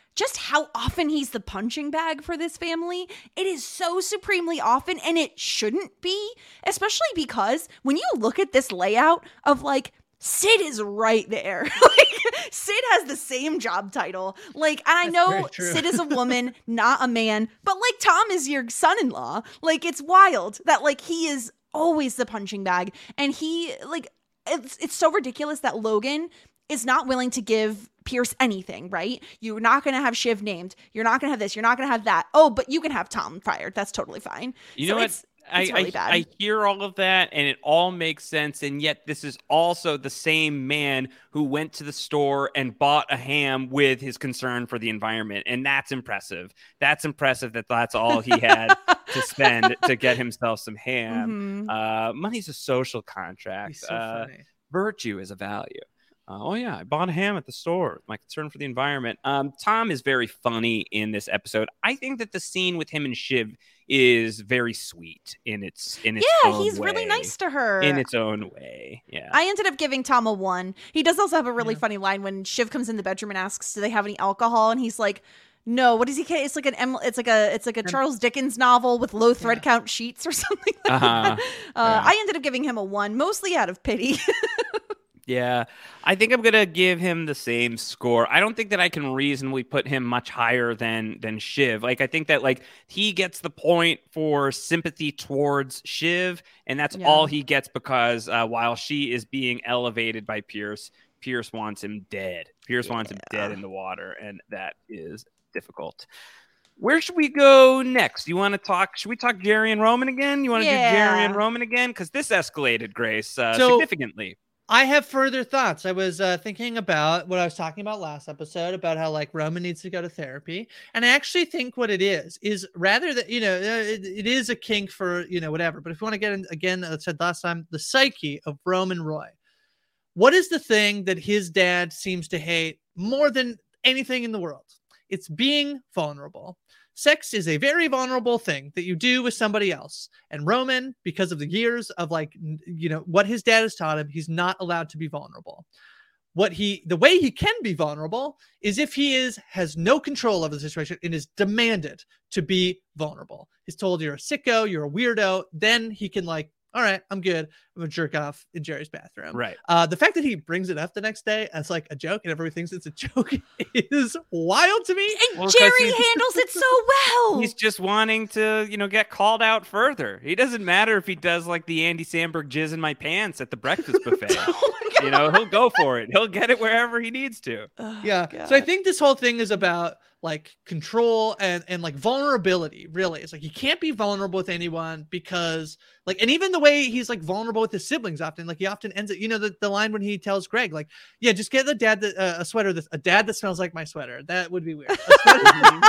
just how often he's the punching bag for this family. It is so supremely often, and it shouldn't be, especially because when you look at this layout of like, Sid is right there. Like, Sid has the same job title. Like, and I That's know very true. Sid is a woman, not a man, but like Tom is your son-in-law. Like, it's wild that like he is always the punching bag. And he, like, it's it's so ridiculous that Logan is not willing to give Pierce anything, right? You're not going to have Shiv named. You're not going to have this. You're not going to have that. Oh, but you can have Tom fired. That's totally fine. You So know what? it's- It's I, really I, bad. I hear all of that and it all makes sense. And yet this is also the same man who went to the store and bought a ham with his concern for the environment. And that's impressive. That's impressive that that's all he had to spend to get himself some ham. Mhm. Uh, money's a social contract. He's so uh, funny. Virtue is a value. Uh, oh, yeah, I bought a ham at the store. My concern for the environment. Um, Tom is very funny in this episode. I think that the scene with him and Shiv is very sweet in its in its Yeah, own he's way. really nice to her. In its own way, yeah. I ended up giving Tom a one. He does also have a really funny line when Shiv comes in the bedroom and asks, "Do they have any alcohol?" And he's like, "No." What does he? It's like an em- It's like a. It's like a Charles Dickens novel with low thread count sheets or something like Uh-huh. that. Uh, I ended up giving him a one, mostly out of pity. Yeah, I think I'm gonna give him the same score. I don't think that I can reasonably put him much higher than than Shiv. Like, I think that like he gets the point for sympathy towards Shiv, and that's Yeah. all he gets because uh, while she is being elevated by Pierce, Pierce wants him dead. Pierce wants him dead in the water, and that is difficult. Where should we go next? You want to talk? Should we talk Jerry and Roman again? You want to Yeah. do Jerry and Roman again? Because this escalated, Grace, uh, So- significantly. I have further thoughts. I was uh, thinking about what I was talking about last episode about how like Roman needs to go to therapy. And I actually think what it is, is rather that, you know, uh, it, it is a kink for, you know, whatever. But if you want to get in again, I said last time, the psyche of Roman Roy. What is the thing that his dad seems to hate more than anything in the world? It's being vulnerable. Sex is a very vulnerable thing that you do with somebody else. And Roman, because of the years of like, n- you know, what his dad has taught him, he's not allowed to be vulnerable. What he, the way he can be vulnerable is if he is, has no control over the situation and is demanded to be vulnerable. He's told you're a sicko, you're a weirdo. Then he can like, all right, I'm good. I'm gonna jerk off in Jerry's bathroom. Right. Uh, the fact that he brings it up the next day as like a joke and everybody thinks it's a joke is wild to me. And Well, 'cause Jerry he's- handles it so well. He's just wanting to, you know, get called out further. He doesn't matter if he does like the Andy Samberg jizz in my pants at the breakfast buffet. You know, he'll go for it. He'll get it wherever he needs to. Yeah. So I think this whole thing is about like control and and like vulnerability. Really, it's like he can't be vulnerable with anyone because like, and even the way he's like vulnerable with his siblings often, like he often ends it. You know, the, the line when he tells Greg, like, yeah, just get a dad that uh, a sweater that a dad that smells like my sweater. That would be weird. A sweater,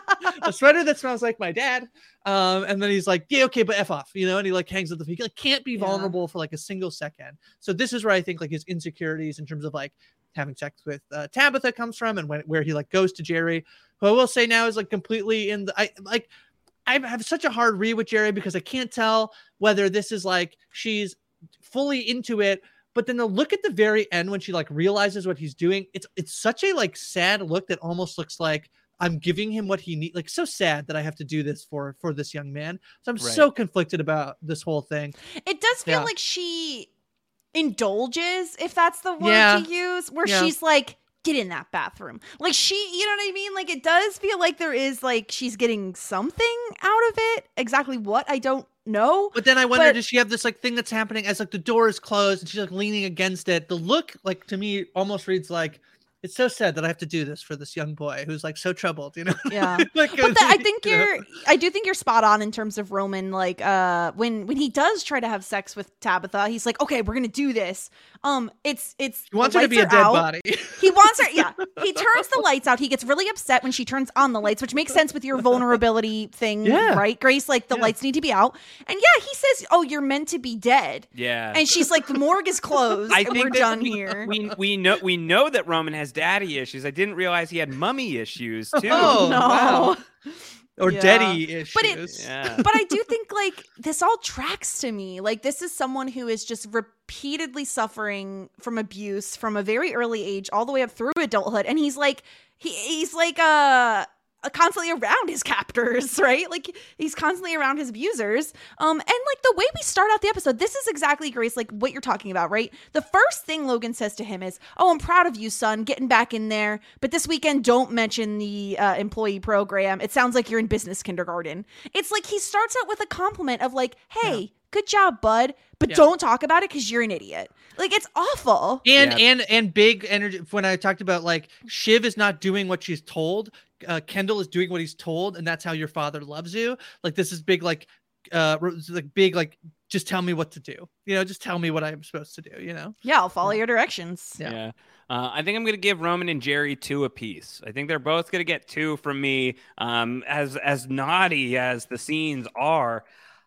a sweater that smells like my dad. Um, and then he's like, yeah, okay, but F off, you know, and he like hangs up the, he like, can't be vulnerable for like a single second. So this is where I think like his insecurities in terms of like having sex with uh, Tabitha comes from, and when, where he like goes to Jerry, who I will say now is like completely in the, I like, I have such a hard read with Jerry because I can't tell whether this is like, she's fully into it, but then the look at the very end when she like realizes what he's doing, it's, it's such a like sad look that almost looks like I'm giving him what he needs. Like, so sad that I have to do this for, for this young man. So I'm Right. so conflicted about this whole thing. It does feel Yeah. like she indulges, if that's the word Yeah. to use, where Yeah. she's like, get in that bathroom. Like she, you know what I mean? Like it does feel like there is like she's getting something out of it. Exactly what, I don't know. But then I wonder, But- does she have this like thing that's happening as like the door is closed and she's like leaning against it? The look, like to me, almost reads like, it's so sad that I have to do this for this young boy who's like so troubled, you know? Yeah. like, But the, I think you know? you're I do think you're spot on in terms of Roman. Like uh when when he does try to have sex with Tabitha, he's like, okay, we're gonna do this. Um it's it's He wants the her to be lights a are dead out. body. He wants her, yeah. He turns the lights out. He gets really upset when she turns on the lights, which makes sense with your vulnerability thing, Yeah. right, Grace? Like the lights need to be out. And yeah, he says, oh, you're meant to be dead. Yeah. And she's like, the morgue is closed I and think we're that done we, here. We we know we know that Roman has daddy issues. I didn't realize he had mummy issues too. Oh, no. wow. or Yeah. daddy issues. But it, but I do think like this all tracks to me. Like this is someone who is just repeatedly suffering from abuse from a very early age all the way up through adulthood, and he's like he he's like uh constantly around his captors, right? Like he's constantly around his abusers. Um, and like the way we start out the episode, this is exactly, Grace, like what you're talking about, right? The first thing Logan says to him is, "Oh, I'm proud of you, son, getting back in there. But this weekend, don't mention the uh, employee program. It sounds like you're in business kindergarten." It's like he starts out with a compliment of like, "Hey, yeah. good job, bud, but yeah. don't talk about it because you're an idiot." Like it's awful. And yeah. and and big energy. When I talked about like Shiv is not doing what she's told. Uh, Kendall is doing what he's told, and that's how your father loves you. Like this is big, like, uh, like big, like just tell me what to do. You know, just tell me what I'm supposed to do. You know. Yeah, I'll follow yeah. your directions. Yeah. yeah. Uh, I think I'm going to give Roman and Jerry two apiece. I think they're both going to get two from me. Um, as as naughty as the scenes are,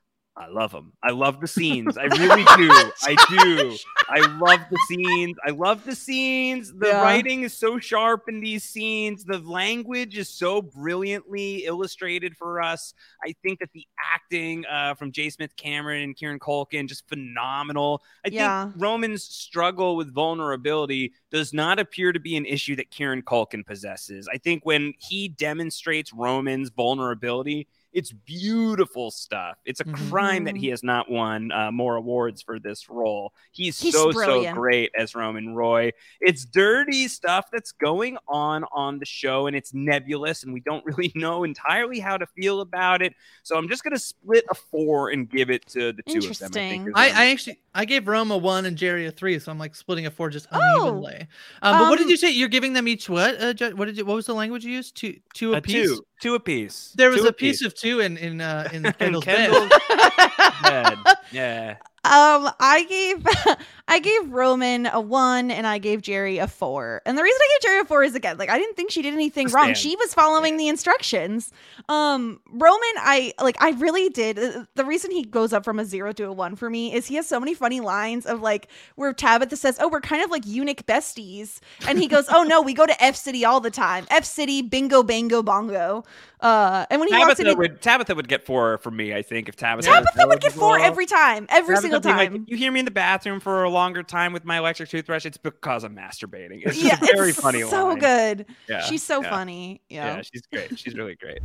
I love them. I love the scenes. I really do. I do. I love the scenes. I love the scenes. The yeah. writing is so sharp in these scenes. The language is so brilliantly illustrated for us. I think that the acting uh, from J. Smith Cameron and Kieran Culkin, just phenomenal. I yeah. think Roman's struggle with vulnerability does not appear to be an issue that Kieran Culkin possesses. I think when he demonstrates Roman's vulnerability, it's beautiful stuff. It's a mm-hmm. crime that he has not won uh, more awards for this role. He's, He's so, brilliant. so great as Roman Roy. It's dirty stuff that's going on on the show, and it's nebulous, and we don't really know entirely how to feel about it. So I'm just going to split a four and give it to the two of them. I, think I, I actually, I gave Rome a one and Jerry a three, so I'm like splitting a four just unevenly. Oh. Um, but um, what did you say? You're giving them each what? Uh, what did you, what was the language you used? Two, two apiece? Two, two apiece. There was two a apiece. piece of two in in uh, in Kendall's Kendall's bed. bed. Yeah. Um, I gave I gave Roman a one and I gave Jerry a four. And the reason I gave Jerry a four is again, like I didn't think she did anything Stand. wrong. She was following yeah. the instructions. Um, Roman, I like I really did. The reason he goes up from a zero to a one for me is he has so many funny lines of like where Tabitha says, "Oh, we're kind of like eunuch besties," and he goes, "Oh no, we go to F City all the time. F City, bingo, bango, bongo." Uh, and when he Tabitha walks in, would Tabitha would get four from me. I think if Tabitha Tabitha would get four every time, every Tabitha single be time. Like, you hear me in the bathroom for a longer time with my electric toothbrush, it's because I'm masturbating. It's just yeah, a very it's funny so line. good. Yeah, she's so yeah. funny. Yeah. yeah, she's great. She's really great.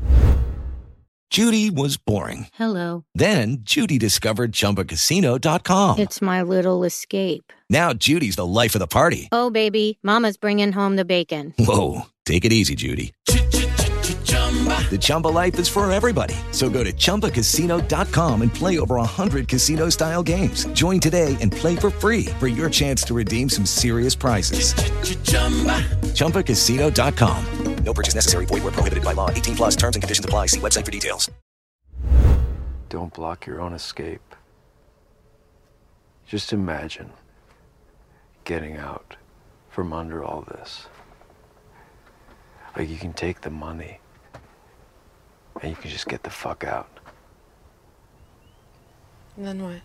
Judy was boring. Hello. Then Judy discovered Chumba Casino dot com. It's my little escape. Now Judy's the life of the party. Oh, baby, mama's bringing home the bacon. Whoa, take it easy, Judy. The Chumba life is for everybody. So go to Chumba Casino dot com and play over one hundred casino-style games. Join today and play for free for your chance to redeem some serious prizes. Chumba Casino dot com. No purchase necessary. Void where prohibited by law. eighteen plus terms and conditions apply. See website for details. Don't block your own escape. Just imagine getting out from under all this. Like you can take the money and you can just get the fuck out. And then what?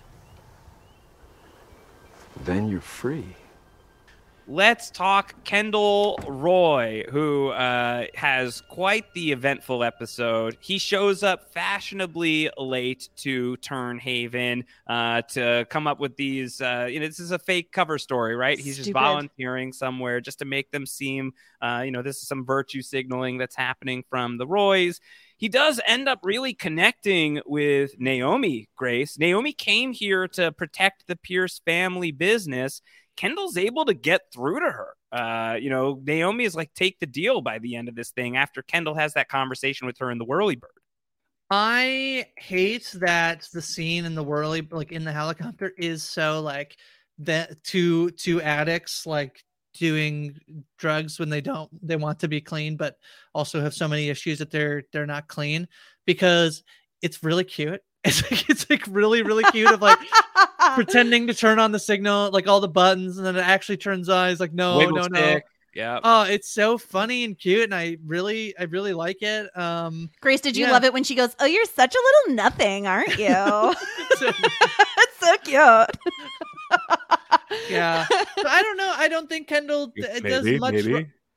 Then you're free. Let's talk Kendall Roy, who uh, has quite the eventful episode. He shows up fashionably late to Turnhaven uh, to come up with these. Uh, you know, this is a fake cover story, right? He's Stupid. just volunteering somewhere just to make them seem, uh, you know, this is some virtue signaling that's happening from the Roys. He does end up really connecting with Naomi, Grace. Naomi came here to protect the Pierce family business. Kendall's able to get through to her. Uh, you know, Naomi is like, take the deal by the end of this thing after Kendall has that conversation with her in the Whirlybird. I hate that the scene in the Whirly, like in the helicopter, is so like that two two addicts like doing drugs when they don't they want to be clean, but also have so many issues that they're they're not clean, because it's really cute. It's like it's like really really cute of like pretending to turn on the signal, like all the buttons, and then it actually turns on. It's like no Wiggle no stick. no. Yeah. Oh, it's so funny and cute, and I really I really like it. Um, Grace, did you yeah. love it when she goes, "Oh, you're such a little nothing, aren't you?" It's so cute. Yeah, but I don't know. I don't think Kendall d- Maybe, does much. maybe. Ro-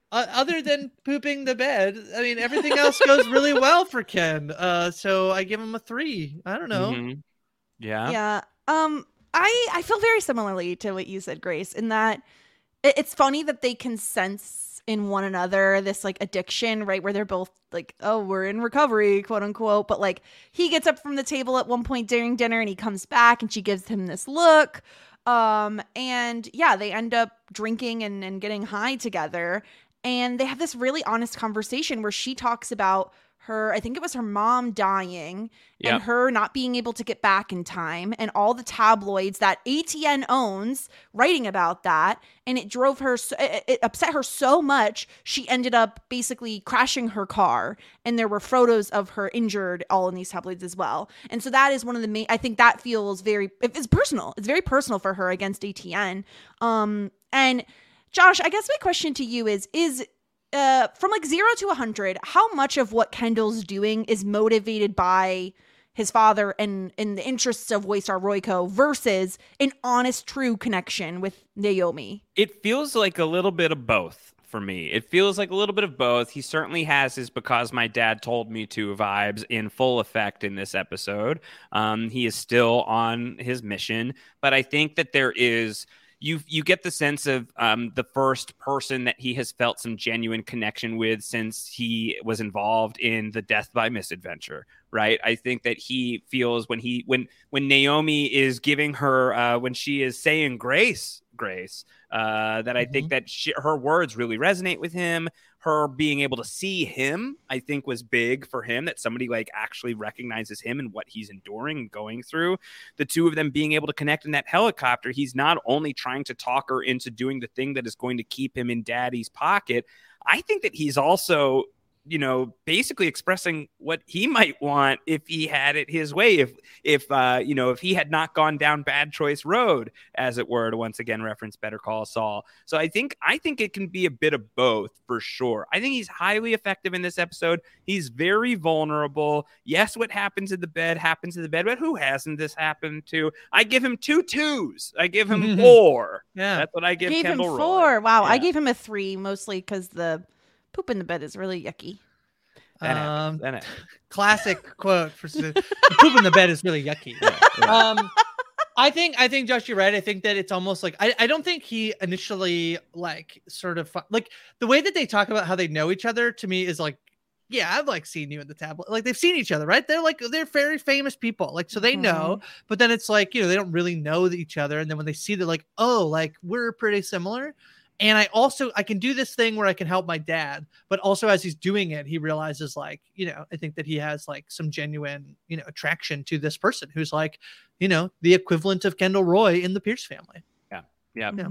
Uh, other than pooping the bed, I mean, everything else goes really well for Ken. Uh, so I give him a three. I don't know. Mm-hmm. Yeah. Yeah. Um, I I feel very similarly to what you said, Grace, in that it, it's funny that they can sense in one another this like addiction, right? Where they're both like, oh, we're in recovery, quote unquote. But like he gets up from the table at one point during dinner and he comes back and she gives him this look. Um, and yeah, they end up drinking and, and getting high together. And they have this really honest conversation where she talks about her, I think it was her mom dying Yep. and her not being able to get back in time and all the tabloids that A T N owns writing about that. And it drove her, so, it, it upset her so much, she ended up basically crashing her car. And there were photos of her injured all in these tabloids as well. And so that is one of the main, I think that feels very, it's personal. It's very personal for her against A T N. Um, and Josh, I guess my question to you is, is uh, from like zero to a hundred, how much of what Kendall's doing is motivated by his father and in the interests of Waystar Royco versus an honest, true connection with Naomi? It feels like a little bit of both for me. It feels like a little bit of both. He certainly has his because my dad told me to vibes in full effect in this episode. Um, he is still on his mission, but I think that there is... You you get the sense of um, the first person that he has felt some genuine connection with since he was involved in the Death by Misadventure, right? I think that he feels when he when when Naomi is giving her uh, when she is saying grace, grace, uh, that I think that she, her words really resonate with him. Her being able to see him, I think, was big for him, that somebody like actually recognizes him and what he's enduring and going through. The two of them being able to connect in that helicopter, he's not only trying to talk her into doing the thing that is going to keep him in daddy's pocket. I think that he's also, you know, basically expressing what he might want if he had it his way, if, if, uh, you know, if he had not gone down Bad Choice Road, as it were, to once again reference Better Call Saul. So I think, I think it can be a bit of both for sure. I think he's highly effective in this episode. He's very vulnerable. Yes, what happens in the bed happens in the bed, but who hasn't this happened to? I give him two twos. I give him four. Yeah. That's what I give Gave Kendall him Roy. four. Wow, Yeah. I gave him a three, mostly because the poop in the bed is really yucky. That Um, happens. That happens. Classic quote for the poop in the bed is really yucky. Um, I think I think Josh, you're right. I think that it's almost like I, I don't think he initially like sort of like the way that they talk about how they know each other to me is like, yeah, I've like seen you in the tablet. Like they've seen each other, right? They're like they're very famous people, like so they know. But then it's like you know they don't really know each other, and then when they see, they're like, oh, like we're pretty similar. And I also, I can do this thing where I can help my dad, but also as he's doing it, he realizes like, you know, I think that he has like some genuine, you know, attraction to this person who's like, you know, the equivalent of Kendall Roy in the Pierce family. Yeah. Yeah. Yeah.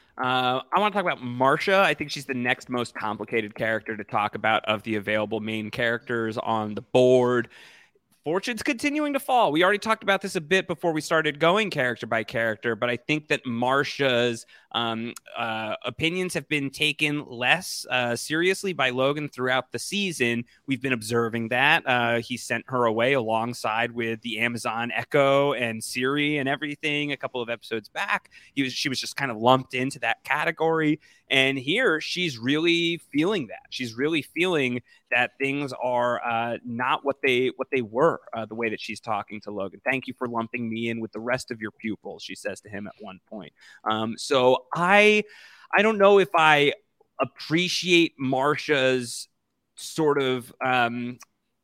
Uh, I want to talk about Marcia. I think she's the next most complicated character to talk about of the available main characters on the board. Fortune's continuing to fall. We already talked about this a bit before we started going character by character, but I think that Marcia's um, uh, opinions have been taken less uh, seriously by Logan throughout the season. We've been observing that. Uh, he sent her away alongside with the Amazon Echo and Siri and everything a couple of episodes back. He was, she was just kind of lumped into that category. And here she's really feeling that. She's really feeling that things are uh, not what they what they were, uh, the way that she's talking to Logan. Thank you for lumping me in with the rest of your pupils, she says to him at one point. Um, so I, I don't know if I appreciate Marcia's sort of um,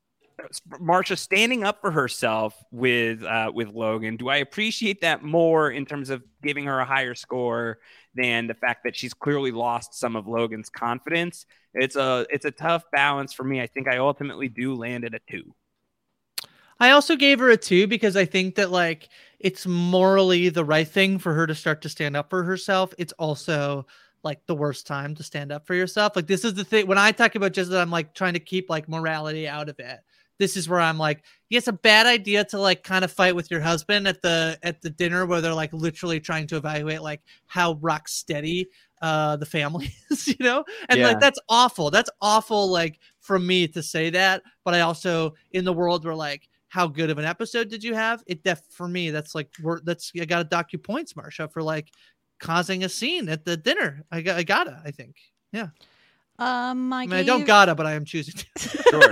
Marcia standing up for herself with uh, with Logan. Do I appreciate that more in terms of giving her a higher score than the fact that she's clearly lost some of Logan's confidence? It's a it's a tough balance for me. I think I ultimately do land at a two. I also gave her a two because I think that like it's morally the right thing for her to start to stand up for herself. It's also like the worst time to stand up for yourself. Like this is the thing when I talk about just that I'm like trying to keep like morality out of it. This is where I'm like, yeah, it's a bad idea to like kind of fight with your husband at the at the dinner where they're like literally trying to evaluate like how rock steady uh the family is, you know? And Yeah. like that's awful. That's awful like for me to say that, but I also in the world where like how good of an episode did you have? It def for me that's like we're that's I got to dock you points, Marcia, for like causing a scene at the dinner. I got I gotta, I think. Yeah. Um, I, I mean, gave... I don't gotta, but I am choosing to. Sure.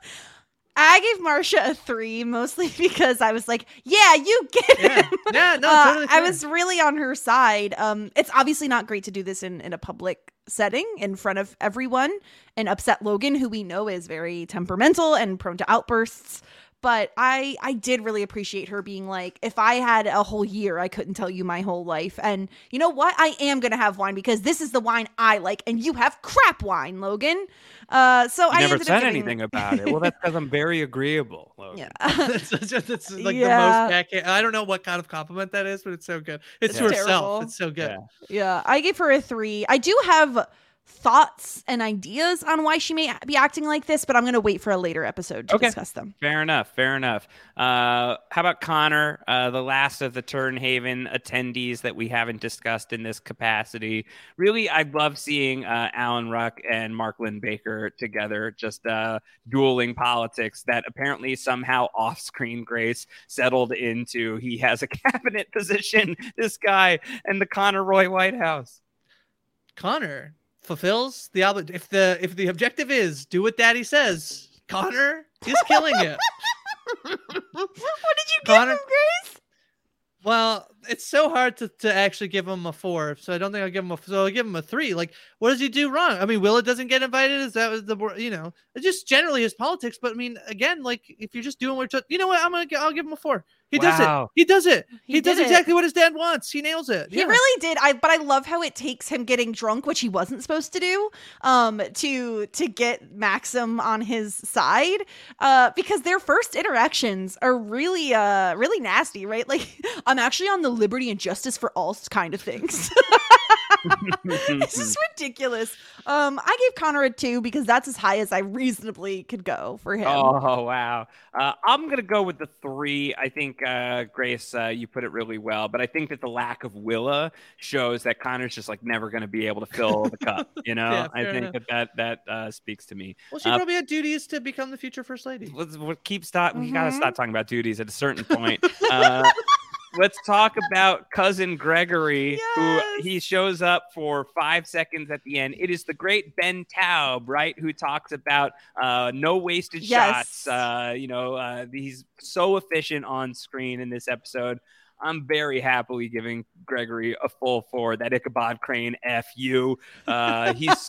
I gave Marcia a three, mostly because I was like, yeah, you get Yeah, him. yeah no, Uh, totally. I fair. was really on her side. Um, it's obviously not great to do this in, in a public setting in front of everyone and upset Logan, who we know is very temperamental and prone to outbursts. But I I did really appreciate her being like, if I had a whole year, I couldn't tell you my whole life. And you know what? I am going to have wine because this is the wine I like. And you have crap wine, Logan. Uh, so You I never ended said up giving... anything about it. Well, that's because I'm very agreeable, Logan. Yeah. That's just, that's like Yeah. the most backhand. I don't know what kind of compliment that is, but it's so good. It's It's to herself. terrible. It's so good. Yeah, I gave her a three. I do have thoughts and ideas on why she may be acting like this, but I'm going to wait for a later episode to Okay. discuss them. Fair enough. Fair enough. Uh, how about Connor, uh, the last of the Turnhaven attendees that we haven't discussed in this capacity? Really, I love seeing uh, Alan Ruck and Mark Lynn Baker together, just uh, dueling politics that apparently somehow off-screen Grace settled into. He has a cabinet position, this guy, and the Connor Roy White House. Connor fulfills the obli- if the if the objective is do what Daddy says, Connor is killing it. What did you Connor- give him, Grace? Well, it's so hard to, to actually give him a four, so I don't think I'll give him a so I'll give him a three. Like, what does he do wrong? I mean, Willa doesn't get invited. Is that the you know? It's just generally his politics. But I mean, again, like if you're just doing what you're, you know what? I'm gonna I'll give him a four. He does Wow. it. He does it. He, He does did it. exactly what his dad wants. He nails it. He Yeah. really did. I but I love how it takes him getting drunk, which he wasn't supposed to do, um, to to get Maxim on his side. Uh, because their first interactions are really uh really nasty, right? Like I'm actually on the liberty and justice for all kind of things. It's just ridiculous. Um, I gave Connor a two because that's as high as I reasonably could go for him. Oh, wow. Uh, I'm going to go with the three. I think, uh, Grace, uh, you put it really well, but I think that the lack of Willa shows that Connor's just like never going to be able to fill the cup. You know, Yeah, I fair think enough. that that, that uh, speaks to me. Well, she Uh, probably had duties to become the future first lady. let's we'll keep stop. We got to Mhm. stop talking about duties at a certain point. Uh, let's talk about cousin Gregory, who he shows up for five seconds at the end. It is the great Ben Taub, right, who talks about uh, no wasted Yes. shots. Uh, you know, uh, he's so efficient on screen in this episode. I'm very happily giving Gregory a full four. That Ichabod Crane F you. Uh, he's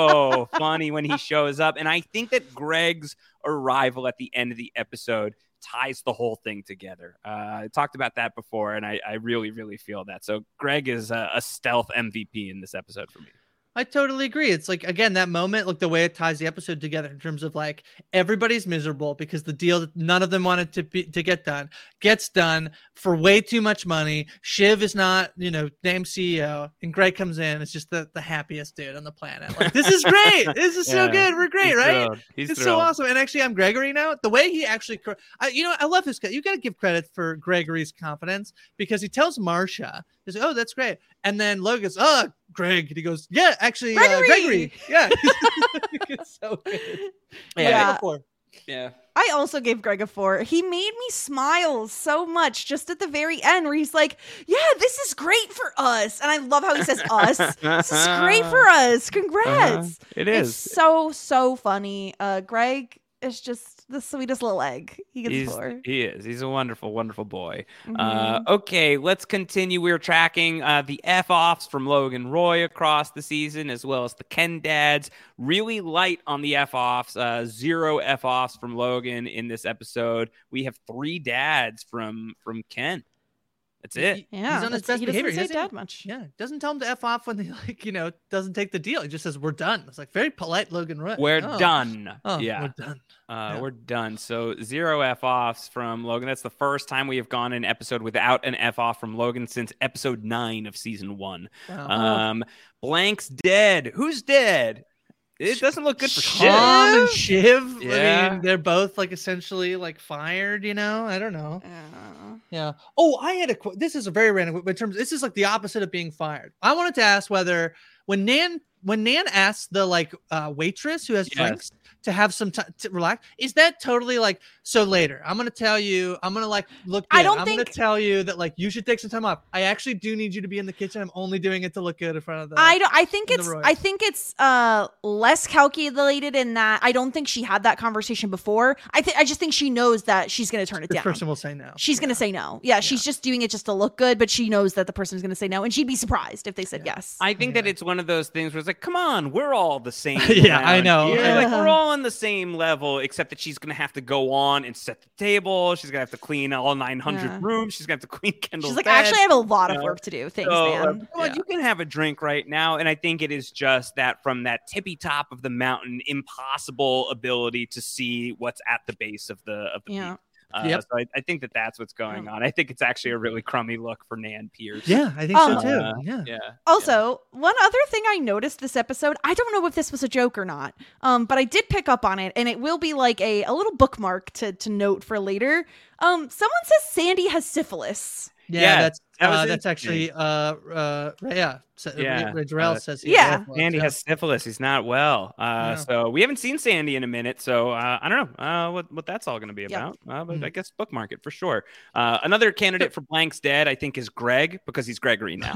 so funny when he shows up. And I think that Greg's arrival at the end of the episode ties the whole thing together. Uh, I talked about that before, and I, I really, really feel that. So Greg is a, a stealth M V P in this episode for me. I totally agree. It's like, again, that moment, like the way it ties the episode together in terms of like everybody's miserable because the deal that none of them wanted to be to get done gets done for way too much money. Shiv is not, you know, named C E O, and Greg comes in. It's just the, the happiest dude on the planet. Like, this is great. This is so Yeah, good. We're great, he's right? thrilled. He's it's thrilled. so awesome. And actually, I'm Gregory now. The way he actually, cor- I, you know, I love this guy. You got to give credit for Gregory's confidence because he tells Marsha, he's like, oh, that's great. And then Logan goes, oh, Greg. And he goes, yeah, actually, Gregory! Uh, Gregory. Yeah. It's so good. Yeah. Four. Yeah. I also gave Greg a four. He made me smile so much just at the very end where he's like, yeah, this is great for us. And I love how he says us. This is great for us. Congrats. Uh-huh. It It's is. so, so funny. Uh, Greg is just the sweetest little egg. He gets He's, a four. he is. He's a wonderful, wonderful boy. Uh, Mhm. okay, let's continue. We're tracking uh, the F-offs from Logan Roy across the season, as well as the Ken dads. Really light on the F-offs. Uh, zero F-offs from Logan in this episode. We have three dads from from Ken. That's it. Yeah, He's on his that's- best he doesn't behavior. say doesn't dad he? much. Yeah. Doesn't tell him to F off when he, like, you know, doesn't take the deal. He just says, we're done. It's like very polite Logan Roy. We're Oh. done. Oh, yeah, we're done. Uh, Yeah. We're done. So zero F-offs from Logan. That's the first time we have gone an episode without an F-off from Logan since episode nine of season one. Wow. Um, Blank's dead. Who's dead? It doesn't look good for Tom and Shiv. Shiv. Yeah. I mean, they're both like essentially like fired, you know? I don't know. Yeah. Oh, I had a qu- this is a very random in terms this is like the opposite of being fired. I wanted to ask whether when Nan when Nan asks the like uh, waitress who has Yes. drinks to have some time to relax, is that totally like, so later I'm gonna tell you, I'm gonna like look good. I don't I'm think- gonna tell you that like you should take some time off. I actually do need you to be in the kitchen. I'm only doing it to look good in front of the I don't. I think in the it's. Roy. I think it's uh less calculated in that. I don't think she had that conversation before. I think. I just think she knows that she's going to turn it This down. person will say no. She's going to say no. Yeah, she's just doing it just to look good, but she knows that the person's going to say no, and she'd be surprised if they said yes. I think that it's one of those things where it's like, come on, we're all the same. Yeah, I around know. here. Yeah. Like, we're all on the same level, except that she's going to have to go on and set the table. She's going to have to clean all nine hundred Yeah. rooms. She's going to have to clean Kendall's She's like, bed, actually, I have a lot you of know? work to do. Thanks, So, man. uh, come on, you can have a drink right now. And I think it is just that from that tippy top of the mountain, impossible ability to see what's at the base of the of the Yeah. peak. Uh, Yep. So I, I think that that's what's going on. I think it's actually a really crummy look for Nan Pierce. Yeah, I think Um, so too. Uh, Yeah. yeah. Also, one other thing I noticed this episode, I don't know if this was a joke or not, um, but I did pick up on it, and it will be like a, a little bookmark to to note for later. Um, someone says Sandy has syphilis. Yeah, Yeah, that's that was uh, that's interesting. actually uh uh yeah. So, Yeah, Ray Jarrell uh, says he Yeah. has syphilis, Sandy yeah. has syphilis. He's not well. Uh, Yeah. So we haven't seen Sandy in a minute. So uh, I don't know uh, what, what that's all going to be Yep. about. Uh, but Mhm. I guess bookmark it for sure. Uh, another candidate for Blank's Dead, I think, is Greg because he's Gregory now.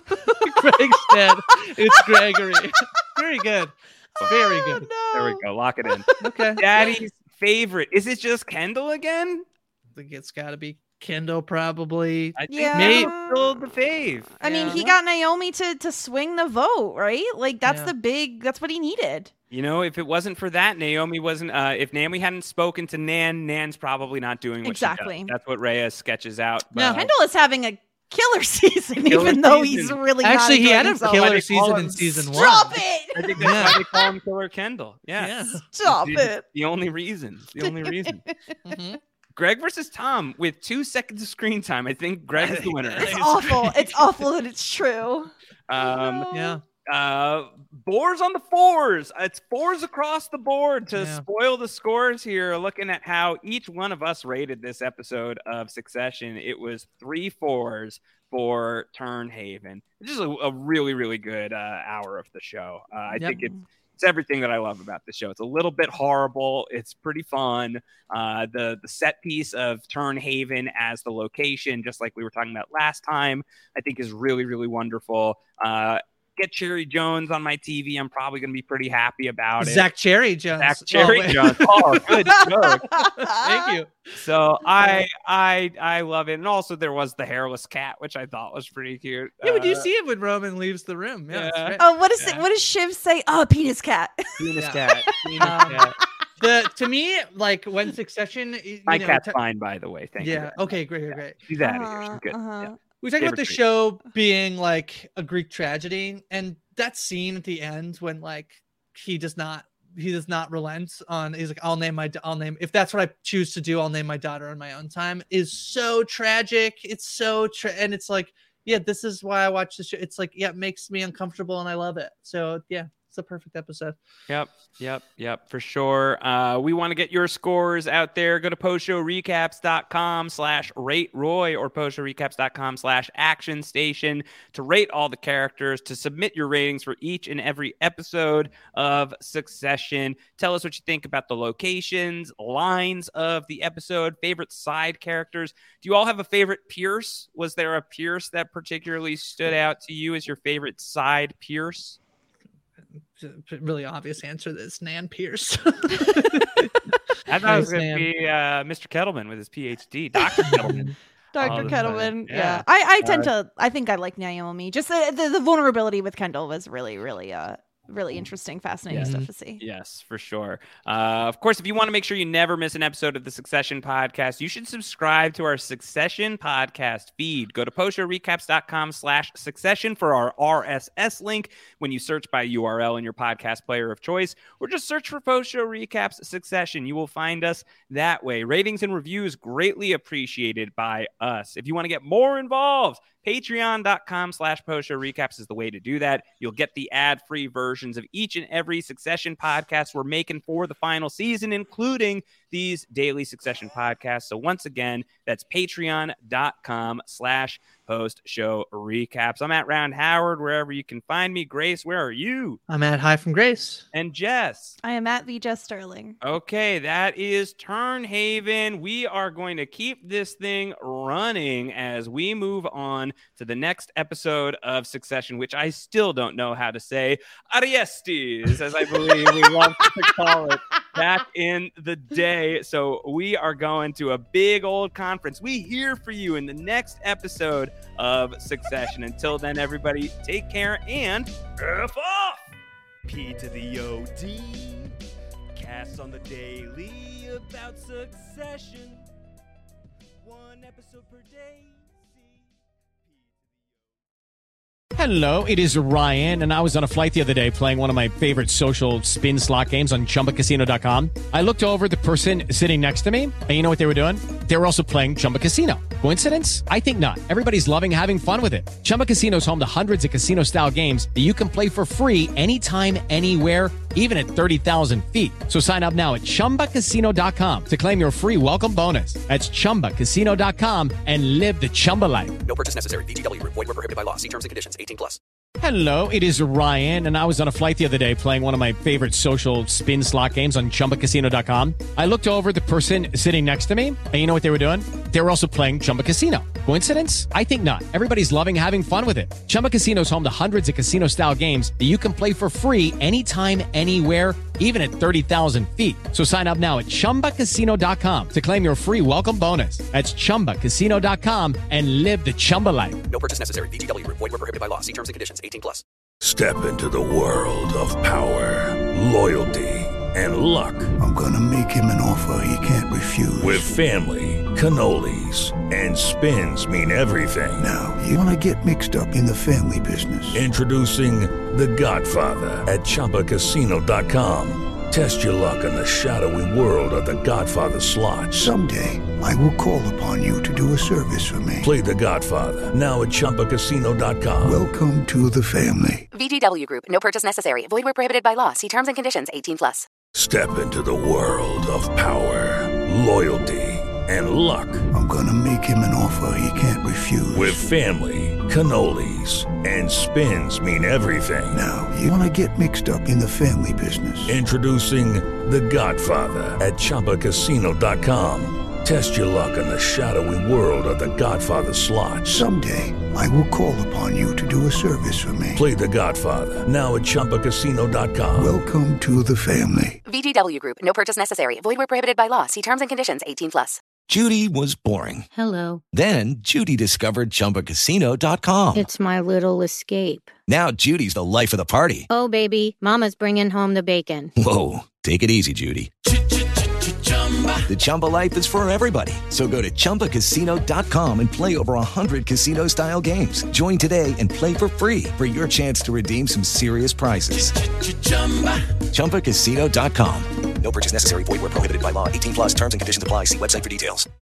Greg's dead. It's Gregory. Very good. Very good. There we go. Lock it in. Okay. Daddy's favorite. Is it just Kendall again? I think it's got to be Kendall, probably. I think Yeah. Kendall's still the fave. I mean, Yeah. he got Naomi to to swing the vote, right? Like that's Yeah. the big. That's what he needed. You know, if it wasn't for that, Naomi wasn't. Uh, if Naomi hadn't spoken to Nan, Nan's probably not doing what Exactly. she does. That's what Reyes sketches out. Yeah. But- Kendall is having a killer season, Killer even though season. he's really Actually, not he had a enjoying himself. Why killer they call season him- in season one. Stop it! I think that's Yeah. why they call him Killer Kendall. Yeah. Yeah. Stop It's it! The only reason. It's the only reason. Mhm. Greg versus Tom with two seconds of screen time. I think Greg is the winner. It's awful. It's awful that it's true. Um, Yeah. uh, Boars on the fours. It's fours across the board to Yeah. spoil the scores here. Looking at how each one of us rated this episode of Succession, it was three fours for Turnhaven. This is a, a really, really good uh, hour of the show. Uh, I Yep. think it's it's everything that I love about the show. It's a little bit horrible. It's pretty fun. Uh, the the set piece of Turnhaven as the location, just like we were talking about last time, I think is really, really wonderful. Uh, get Cherry Jones on my T V. I'm probably going to be pretty happy about it. Zach Cherry Jones. Zach Cherry Oh, wait. Jones. Oh, good joke. Thank you. So I I I love it. And also there was the hairless cat, which I thought was pretty cute. Yeah, but you Uh, see it when Roman leaves the room. Yeah. it's yeah. great. Oh, what does Yeah. what does Shiv say? Oh, penis cat. Penis Yeah. cat. Penis Um, cat. The to me, like when Succession. y- You My know, cat's t- fine, by the way. Thank you. Yeah. Okay. Great. Great. Great. She's out of here. Uh-huh, She's good. uh-huh. Yeah. We talked about Favorite the treat. show being like a Greek tragedy, and that scene at the end when like he does not he does not relent on he's like I'll name my I'll name if that's what I choose to do I'll name my daughter on my own time is so tragic. It's so tra- and it's like yeah this is why I watch the show. It's like yeah it makes me uncomfortable and I love it. So yeah it's a perfect episode. Yep, yep, yep, for sure. Uh, we want to get your scores out there. Go to postshowrecaps.com slash rate Roy or postshowrecaps.com slash action station to rate all the characters, to submit your ratings for each and every episode of Succession. Tell us what you think about the locations, lines of the episode, favorite side characters. Do you all have a favorite Pierce? Was there a Pierce that particularly stood out to you as your favorite side Pierce? It's a really obvious answer that it's Nan Pierce. I thought it was Nice, going to man. be uh, Mister Kettleman with his P H D, Doctor Kettleman. Doctor All the time. Kettleman. Yeah. Yeah. I, I tend Uh, to I think I like Naomi. Just the, the, the vulnerability with Kendall was really, really uh really interesting, fascinating Yeah. stuff to see. Yes, for sure. Uh, of course, if you want to make sure you never miss an episode of the Succession podcast, you should subscribe to our Succession podcast feed. Go to postshowrecaps.com slash succession for our R S S link when you search by U R L in your podcast player of choice, or just search for Post Show Recaps Succession. You will find us that way. Ratings and reviews greatly appreciated by us. If you want to get more involved, patreon.com slash post show recaps is the way to do that. You'll get the ad-free versions of each and every Succession podcast we're making for the final season, including these daily Succession podcasts. So once again, that's patreon.com slash post show recaps. I'm at Round Howard, wherever you can find me. Grace, where are you? I'm at High from Grace. And Jess? I am at the Jess Sterling. Okay, that is Turnhaven. We are going to keep this thing running as we move on to the next episode of Succession, which I still don't know how to say. Ariestes, as I believe we love to call it back in the day. So we are going to a big old conference. We here for you in the next episode of Succession. Until then, everybody, take care and F off! P to the O D. Cast on the daily about Succession. One episode per day. Hello, it is Ryan, and I was on a flight the other day playing one of my favorite social spin slot games on Chumba Casino dot com. I looked over at the person sitting next to me, and you know what they were doing? They were also playing Chumba Casino. Coincidence? I think not. Everybody's loving having fun with it. Chumba Casino is home to hundreds of casino-style games that you can play for free anytime, anywhere, even at thirty thousand feet. So sign up now at Chumba Casino dot com to claim your free welcome bonus. That's Chumba Casino dot com and live the Chumba life. No purchase necessary. V G W. Void where prohibited by law. See terms and conditions. eighteen plus. Hello, it is Ryan, and I was on a flight the other day playing one of my favorite social spin slot games on Chumba Casino dot com. I looked over at the person sitting next to me, and you know what they were doing? They were also playing Chumba Casino. Coincidence? I think not. Everybody's loving having fun with it. Chumba Casino is home to hundreds of casino-style games that you can play for free anytime, anywhere, even at thirty thousand feet. So sign up now at Chumba Casino dot com to claim your free welcome bonus. That's Chumba Casino dot com and live the Chumba life. No purchase necessary. V G W. Void where prohibited by law. See terms and conditions. eighteen plus. Step into the world of power, loyalty, and luck. I'm gonna make him an offer he can't refuse. With family, cannolis, and spins mean everything. Now, you wanna get mixed up in the family business. Introducing The Godfather at Chumba Casino dot com. Test your luck in the shadowy world of The Godfather slot. Someday, I will call upon you to do a service for me. Play The Godfather, now at Chumba Casino dot com. Welcome to the family. V G W Group. No purchase necessary. Void where prohibited by law. See terms and conditions. eighteen plus. Step into the world of power, loyalty, and luck. I'm gonna make him an offer he can't refuse. With family, cannolis, and spins mean everything. Now, you wanna get mixed up in the family business. Introducing The Godfather at Chumba Casino dot com. Test your luck in the shadowy world of The Godfather slot. Someday, I will call upon you to do a service for me. Play The Godfather, now at Chumba Casino dot com. Welcome to the family. V G W Group. No purchase necessary. Void where prohibited by law. See terms and conditions. eighteen plus. Judy was boring. Hello. Then Judy discovered Chumba Casino dot com. It's my little escape. Now Judy's the life of the party. Oh, baby, mama's bringing home the bacon. Whoa, take it easy, Judy. The Chumba life is for everybody. So go to Chumba Casino dot com and play over one hundred casino-style games. Join today and play for free for your chance to redeem some serious prizes. Chumba Casino dot com. No purchase necessary. Void where prohibited by law. eighteen plus terms and conditions apply. See website for details.